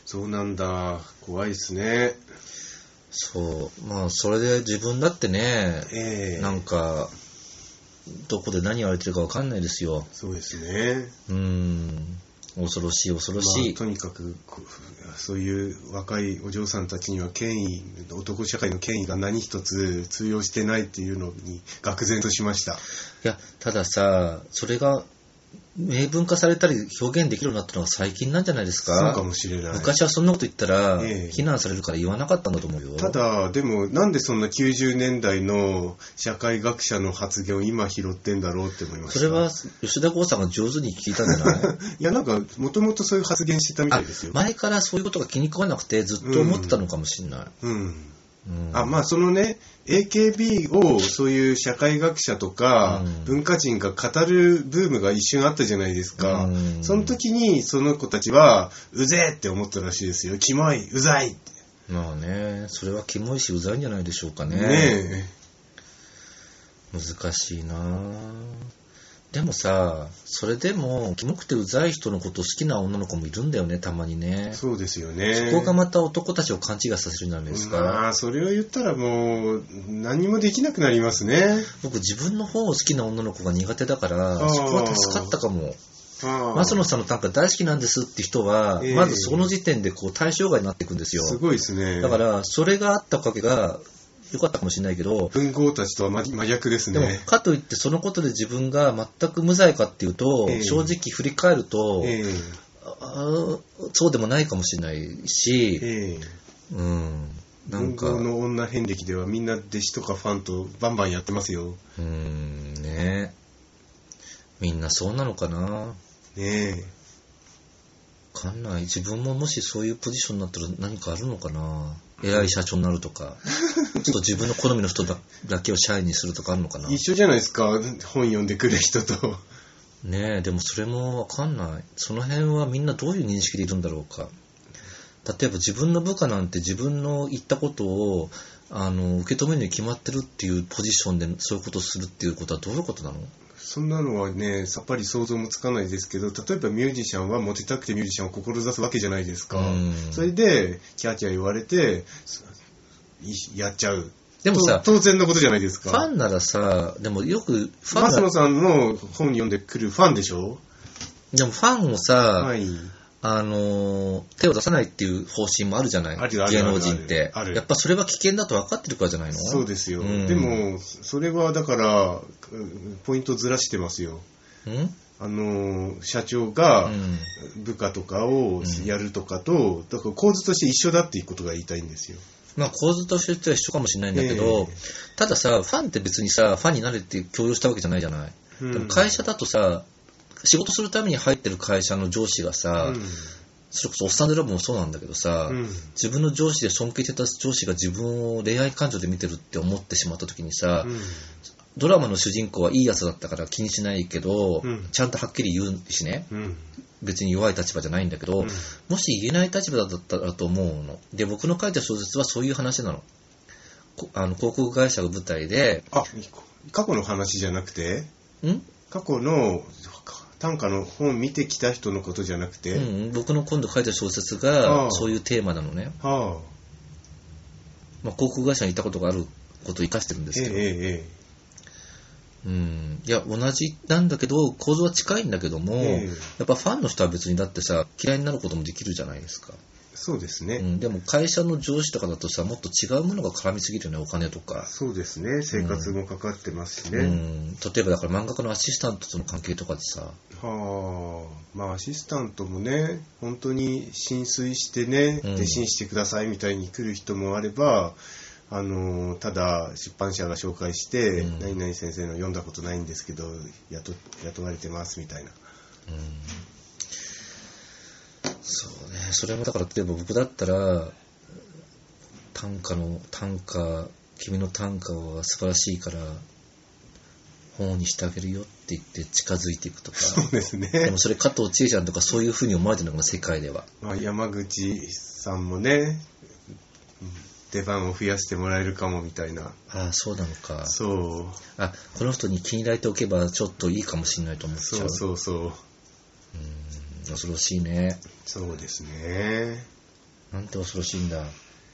そうなんだ。怖いですね。 そう。まあ、それで自分だってね、 えー、 なんか、どこで何言われてるかわかんないですよ。 そうですね。 うーん。恐ろしい恐ろしい。 まあ、とにかく、そういう若いお嬢さんたちには権威、男社会の権威が何一つ通用してないっていうのに愕然としました。いや、たださ、それが、明文化されたり表現できるようになったのは最近なんじゃないですか。 そうかもしれない。 昔はそんなこと言ったら、 ええ、 非難されるから言わなかったんだと思うよ。 ただでもなんでそんなきゅうじゅうねんだいの社会学者の発言を今拾ってんだろうって思いました。 それは吉田剛さんが上手に聞いたんじゃないいやなんかもともとそういう発言してたみたいですよ。 前からそういうことが気に食わなくてずっと思ってたのかもしれない。 うん、うんうん、あまあそのね エーケービー をそういう社会学者とか文化人が語るブームが一瞬あったじゃないですか、うん、その時にその子たちはうぜえって思ったらしいですよ。キモい、うざいって。 まあね、それはキモいしうざいんじゃないでしょうかね。 ねえ、難しいな。でもさ、それでもキモくてうざい人のことを好きな女の子もいるんだよね、たまにね。 そうですよね。 そこがまた男たちを勘違いさせるんじゃないですか。 まあそれを言ったらもう何もできなくなりますね。 僕自分の方を好きな女の子が苦手だからそこは助かったかも。松野さんの短歌大好きなんですって人は、えー、まずその時点でこう対象外になっていくんですよ。 すごいですね。 だからそれがあったおかげがよかったかもしれないけど、 文豪たちとは真逆ですね。 でもかといってそのことで自分が全く無罪かっていうと、えー、正直振り返ると、えー、あそうでもないかもしれないし、えー、うん、なんか文豪の女遍歴ではみんな弟子とかファンとバンバンやってますよ。 うーんね、みんなそうなのかな。 ねえ。 わかんない。自分ももしそういうポジションになったら何かあるのかな。偉い社長になるとか、ちょっと自分の好みの人だけを社員にするとかあるのかな。 一緒じゃないですか、本読んでくる人と。 ねえ、でもそれもわかんない。その辺はみんなどういう認識でいるんだろうか。例えば自分の部下なんて自分の言ったことをあの受け止めるに決まってるっていうポジションでそういうことをするっていうことはどういうことなの？ そんなのはね、さっぱり想像もつかないですけど、例えばミュージシャンはモテたくてミュージシャンを志すわけじゃないですか。それでキャーキャー言われてやっちゃう。でもさ、当然のことじゃないですか。 ファンならさ、でもよくファンマスノさんの本読んでくるファンでしょ。 でもファンもさ、はい、あの手を出さないっていう方針もあるじゃない。 あるある芸能人ってある。やっぱそれは危険だと分かってるからじゃないの？ そうですよ。うん、でもそれはだからポイントずらしてますよ。ん？あの社長が部下とかをやるとかと、だから構図として一緒だっていうことが言いたいんですよ。 まあ構図としては一緒かもしれないんだけど、えー、たださ、ファンって別にさ、ファンになれって強要したわけじゃないじゃない。うん、でも会社だとさ、仕事するために入ってる会社の上司がさ、うん、それこそおっさんでラブもそうなんだけどさ、うん、自分の上司で尊敬してた上司が自分を恋愛感情で見てるって思ってしまった時にさ、うん、ドラマの主人公はいいやつだったから気にしないけど、うん、ちゃんとはっきり言うしね、うん、別に弱い立場じゃないんだけど、うん、もし言えない立場だったらと思うので、僕の書いた小説はそういう話なの。あの広告会社が舞台で、 あ、過去の話じゃなくて、 ん過去の短歌の本見てきた人のことじゃなくて、 うん、僕の今度書いた小説がそういうテーマなのね。はあ、まあ、広告会社に行ったことがあることを生かしてるんですけど、ええええ、うん、いや同じなんだけど構造は近いんだけども、ええ、やっぱファンの人は別にだってさ嫌いになることもできるじゃないですか。 そうですね、 うん、でも会社の上司とかだとさもっと違うものが絡みすぎるよね、お金とか。 そうですね、生活もかかってますしね、 うんうん、例えばだから漫画家のアシスタントとの関係とかでさ、 はあ、まあアシスタントもね本当に浸水してね、うん、弟子にしてくださいみたいに来る人もあれば、あのただ出版社が紹介して、うん、何々先生の読んだことないんですけど 雇, 雇われてますみたいな、うん、 そうね、それもだから例えば僕だったら短歌の短歌君の短歌は素晴らしいから本にしてあげるよって言って近づいていくとか。 そうですね。 でもそれ加藤千恵ちゃんとかそういう風に思われてるのかな、世界では。 まあ、山口さんもね出番を増やしてもらえるかもみたいな。 ああ、そうなのか。 そう。 あ、この人に気に入られておけばちょっといいかもしれないと思っちゃう。 そうそうそう。 うーん、恐ろしいね。 そうですね。 なんて恐ろしいんだ。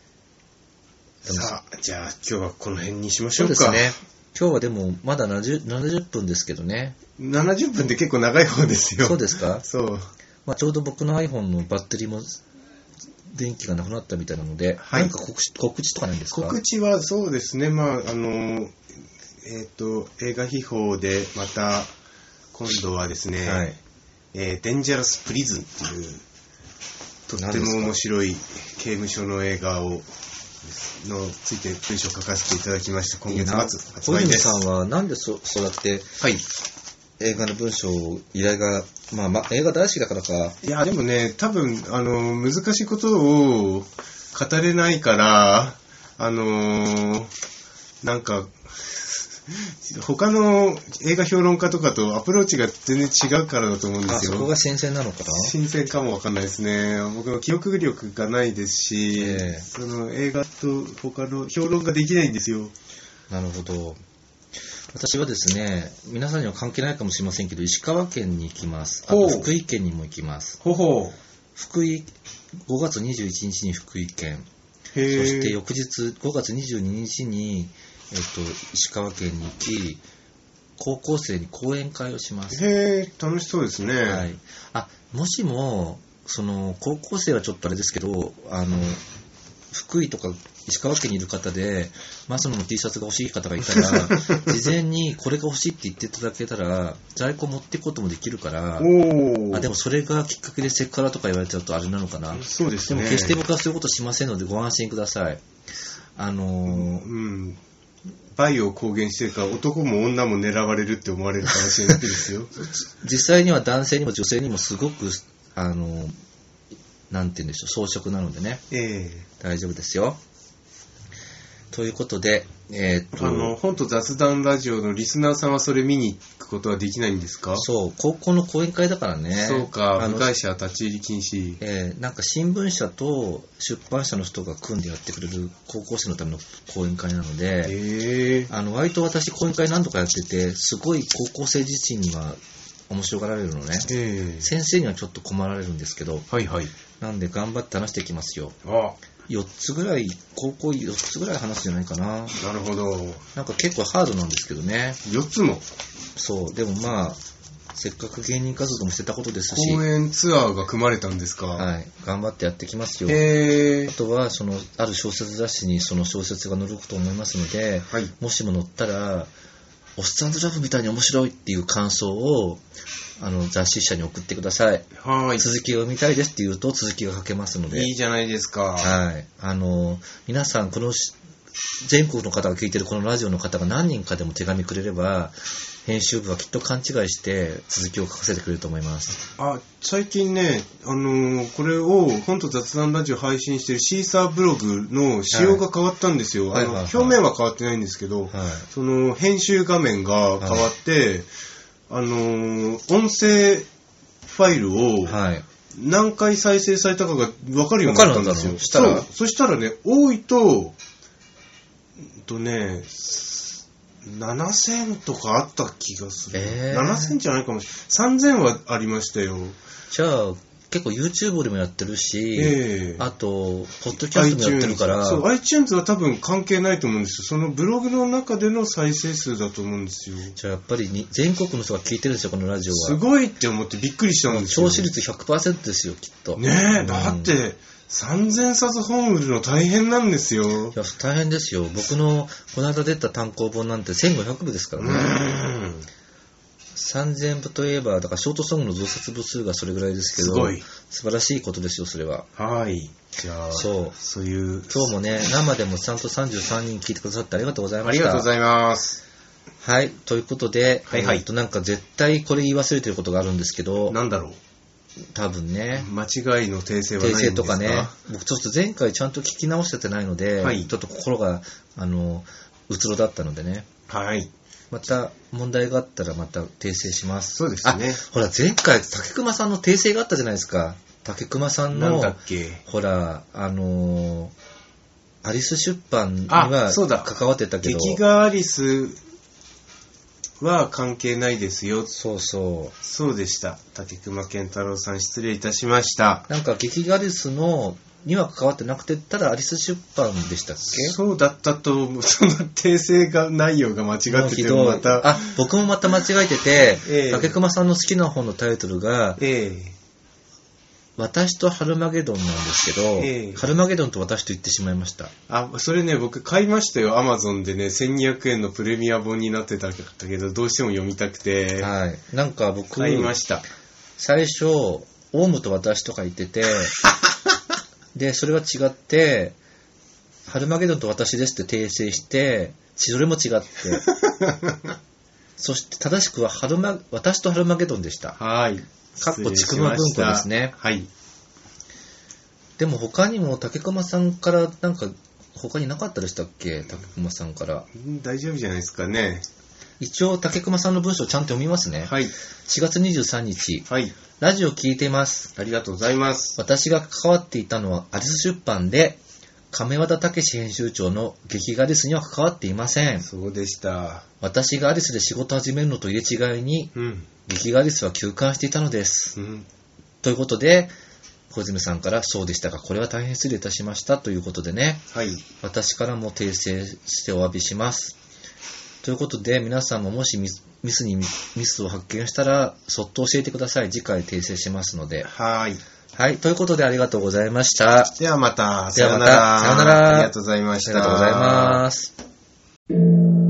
さあ、じゃあ今日はこの辺にしましょうか。 そうですね。今日はでもまだななじゅっぷんですけどね。 ななじゅっぷんって結構長い方ですよ。 そうですか？ そう。 まあ、ちょうど僕の iPhone のバッテリーも電気がなくなったみたいなので、はい、なんか告知、告知とかないんですか？ 告知はそうですね、まあ、あの、えっと、映画秘宝でまた今度はですね、はい、えー、デンジャラスプリズンっていうとっても面白い刑務所の映画をのついて文章を書かせていただきました。今月末発売です。 小泉さんはなんで そ, そうやって、はい、映画の文章を依頼が、まあ、まあ映画大好きだからか。 いやでもね、多分あの難しいことを語れないから、あのなんか他の映画評論家とかとアプローチが全然違うからだと思うんですよ。 あ、そこが新鮮なのかな？ 新鮮かもわかんないですね。僕の記憶力がないですし、えー、その映画と他の評論ができないんですよ。 なるほど。私はですね、皆さんには関係ないかもしれませんけど、石川県に行きます。あと福井県にも行きます。 ほほう。 福井、ごがつにじゅういちにちに福井県。そして翌日、ごがつにじゅうににちに、えっと、石川県に行き、高校生に講演会をします。 へー、楽しそうですね。 はい。あ、もしも、その、高校生はちょっとあれですけど、あの、福井とか石川県にいる方で、マスノの T シャツが欲しい方がいたら、事前にこれが欲しいって言っていただけたら、在庫持っていくこともできるから、 おあ、でもそれがきっかけでセクハラとか言われちゃうとあれなのかな。 そうですね。 でも決して僕はそういうことしませんのでご安心ください。あのー、 うんバイを公言してるから男も女も狙われるって思われるかもしれないですよ。 実際には男性にも女性にもすごくあのなんて言うんでしょう、装飾なのでね、 えー、大丈夫ですよ。ということで、えー、っとあの本と雑談ラジオのリスナーさんはそれ見に行くことはできないんですか？ そう、高校の講演会だからね。 そうか、部外者立ち入り禁止。 えー、なんか新聞社と出版社の人が組んでやってくれる高校生のための講演会なので、 へー、 あの割と私講演会何度かやってて、すごい高校生自身には面白がられるのね。先生にはちょっと困られるんですけど、 はいはい、 なんで頑張って話していきますよ。 あよっつぐらい、高校よっつぐらい話すんじゃないかな。 なるほど。 なんか結構ハードなんですけどね。 よっつも？ そう、でもまあ、せっかく芸人活動もしてたことですし。 講演ツアーが組まれたんですか？ はい、頑張ってやってきますよ。 へー。 あとは、その、ある小説雑誌にその小説が載ると思いますので、はい、もしも載ったら、おっさんずラブみたいに面白いっていう感想を、あの雑誌社に送ってください。 はい。 続きを見たいですって言うと続きが書けますので。 いいじゃないですか。 はい。あの皆さんこの全国の方が聞いてるこのラジオの方が何人かでも手紙くれれば編集部はきっと勘違いして続きを書かせてくれると思います。 あ、最近ね、あのー、これを本と雑談ラジオ配信してるシーサーブログの仕様が変わったんですよ。はい、あの、はいはいはい、表面は変わってないんですけど、はい、その編集画面が変わって、はい、あのー、音声ファイルを何回再生されたかが分かるようになったんですよ。 したら、 そしたらね、多いと、とね、ななせんとかあった気がする。えー、ななせんじゃないかもしれない。さんぜんはありましたよ。 じゃあ、結構 YouTube でもやってるし、えー、あと、ポッドキャストもやってるから。 そう、iTunes は多分関係ないと思うんですよ。そのブログの中での再生数だと思うんですよ。 じゃあやっぱりに全国の人が聞いてるんですよ、このラジオは。 すごいって思ってびっくりしたんですよ。 聴取率 ひゃくパーセント ですよ、きっと。 ねえ、うん、だって、さんぜんさつ本売るの大変なんですよ。いや、大変ですよ。僕のこの間出た単行本なんてせんごひゃくぶですからね。うんさんぜんぶといえば、だからショートソングの増刷部数がそれぐらいですけど、すごい素晴らしいことですよ、それは。 はい。じゃあ、そう、そういう。 今日もね、生でもちゃんとさんじゅうさんにん聞いてくださってありがとうございました。 ありがとうございます。 はい、ということで、 はいはい、 えっと、なんか絶対これ言い忘れてることがあるんですけど、 なんだろう。 多分ね。 間違いの訂正はないんですか？訂正とかね。僕ちょっと前回ちゃんと聞き直せてないので、はい、ちょっと心が、あの、うつろだったのでね。 はい。 また問題があったらまた訂正します。 そうですね。 あ、ほら前回竹熊さんの訂正があったじゃないですか。竹熊さんのなんだっけ、 ほらあのー、アリス出版には関わってたけど、 劇画アリスは関係ないですよ。 そうそう。 そうでした。竹熊健太郎さん失礼いたしました。 なんか劇画アリスのには関わってなくて、ただアリス出版でしたっけ？ そうだったと思う。その訂正が内容が間違っててもまた。 あ、僕もまた間違えてて、 ええ、 竹熊さんの好きな本のタイトルが、 ええ、 私とハルマゲドンなんですけど、ええ、ハルマゲドンと私と言ってしまいました。 あ、それね、僕買いましたよ。アマゾンでね、せんにひゃくえんのプレミア本になってたけど、どうしても読みたくて。 はい。なんか僕、 買いました。 最初、オウムと私とか言ってて、で、それが違って、ハルマゲドンと私ですって訂正して、それも違って、そして正しくはハルマ、私とハルマゲドンでした。 はい。 かっこちくま文庫ですね。 はい。 でも他にも竹熊さんからなんか他になかったでしたっけ？竹熊さんから。 大丈夫じゃないですかね。 一応竹熊さんの文章ちゃんと読みますね。 はい。 しがつにじゅうさんにち。 はい。 ラジオ聞いてます。 ありがとうございます。 私が関わっていたのはアリス出版で、亀和田武編集長の劇画アリスには関わっていません。 そうでした。 私がアリスで仕事始めるのと入れ違いに、うん、劇画アリスは休刊していたのです。うん、ということで、小泉さんからそうでしたが、これは大変失礼いたしましたということでね、 はい、 私からも訂正してお詫びします。ということで、皆さんももしミス、ミスにミスを発見したら、そっと教えてください。次回訂正しますので。 はい。 はい。ということで、ありがとうございました。 ではまた。 ではまた。さようなら。 ありがとうございました。 ありがとうございます。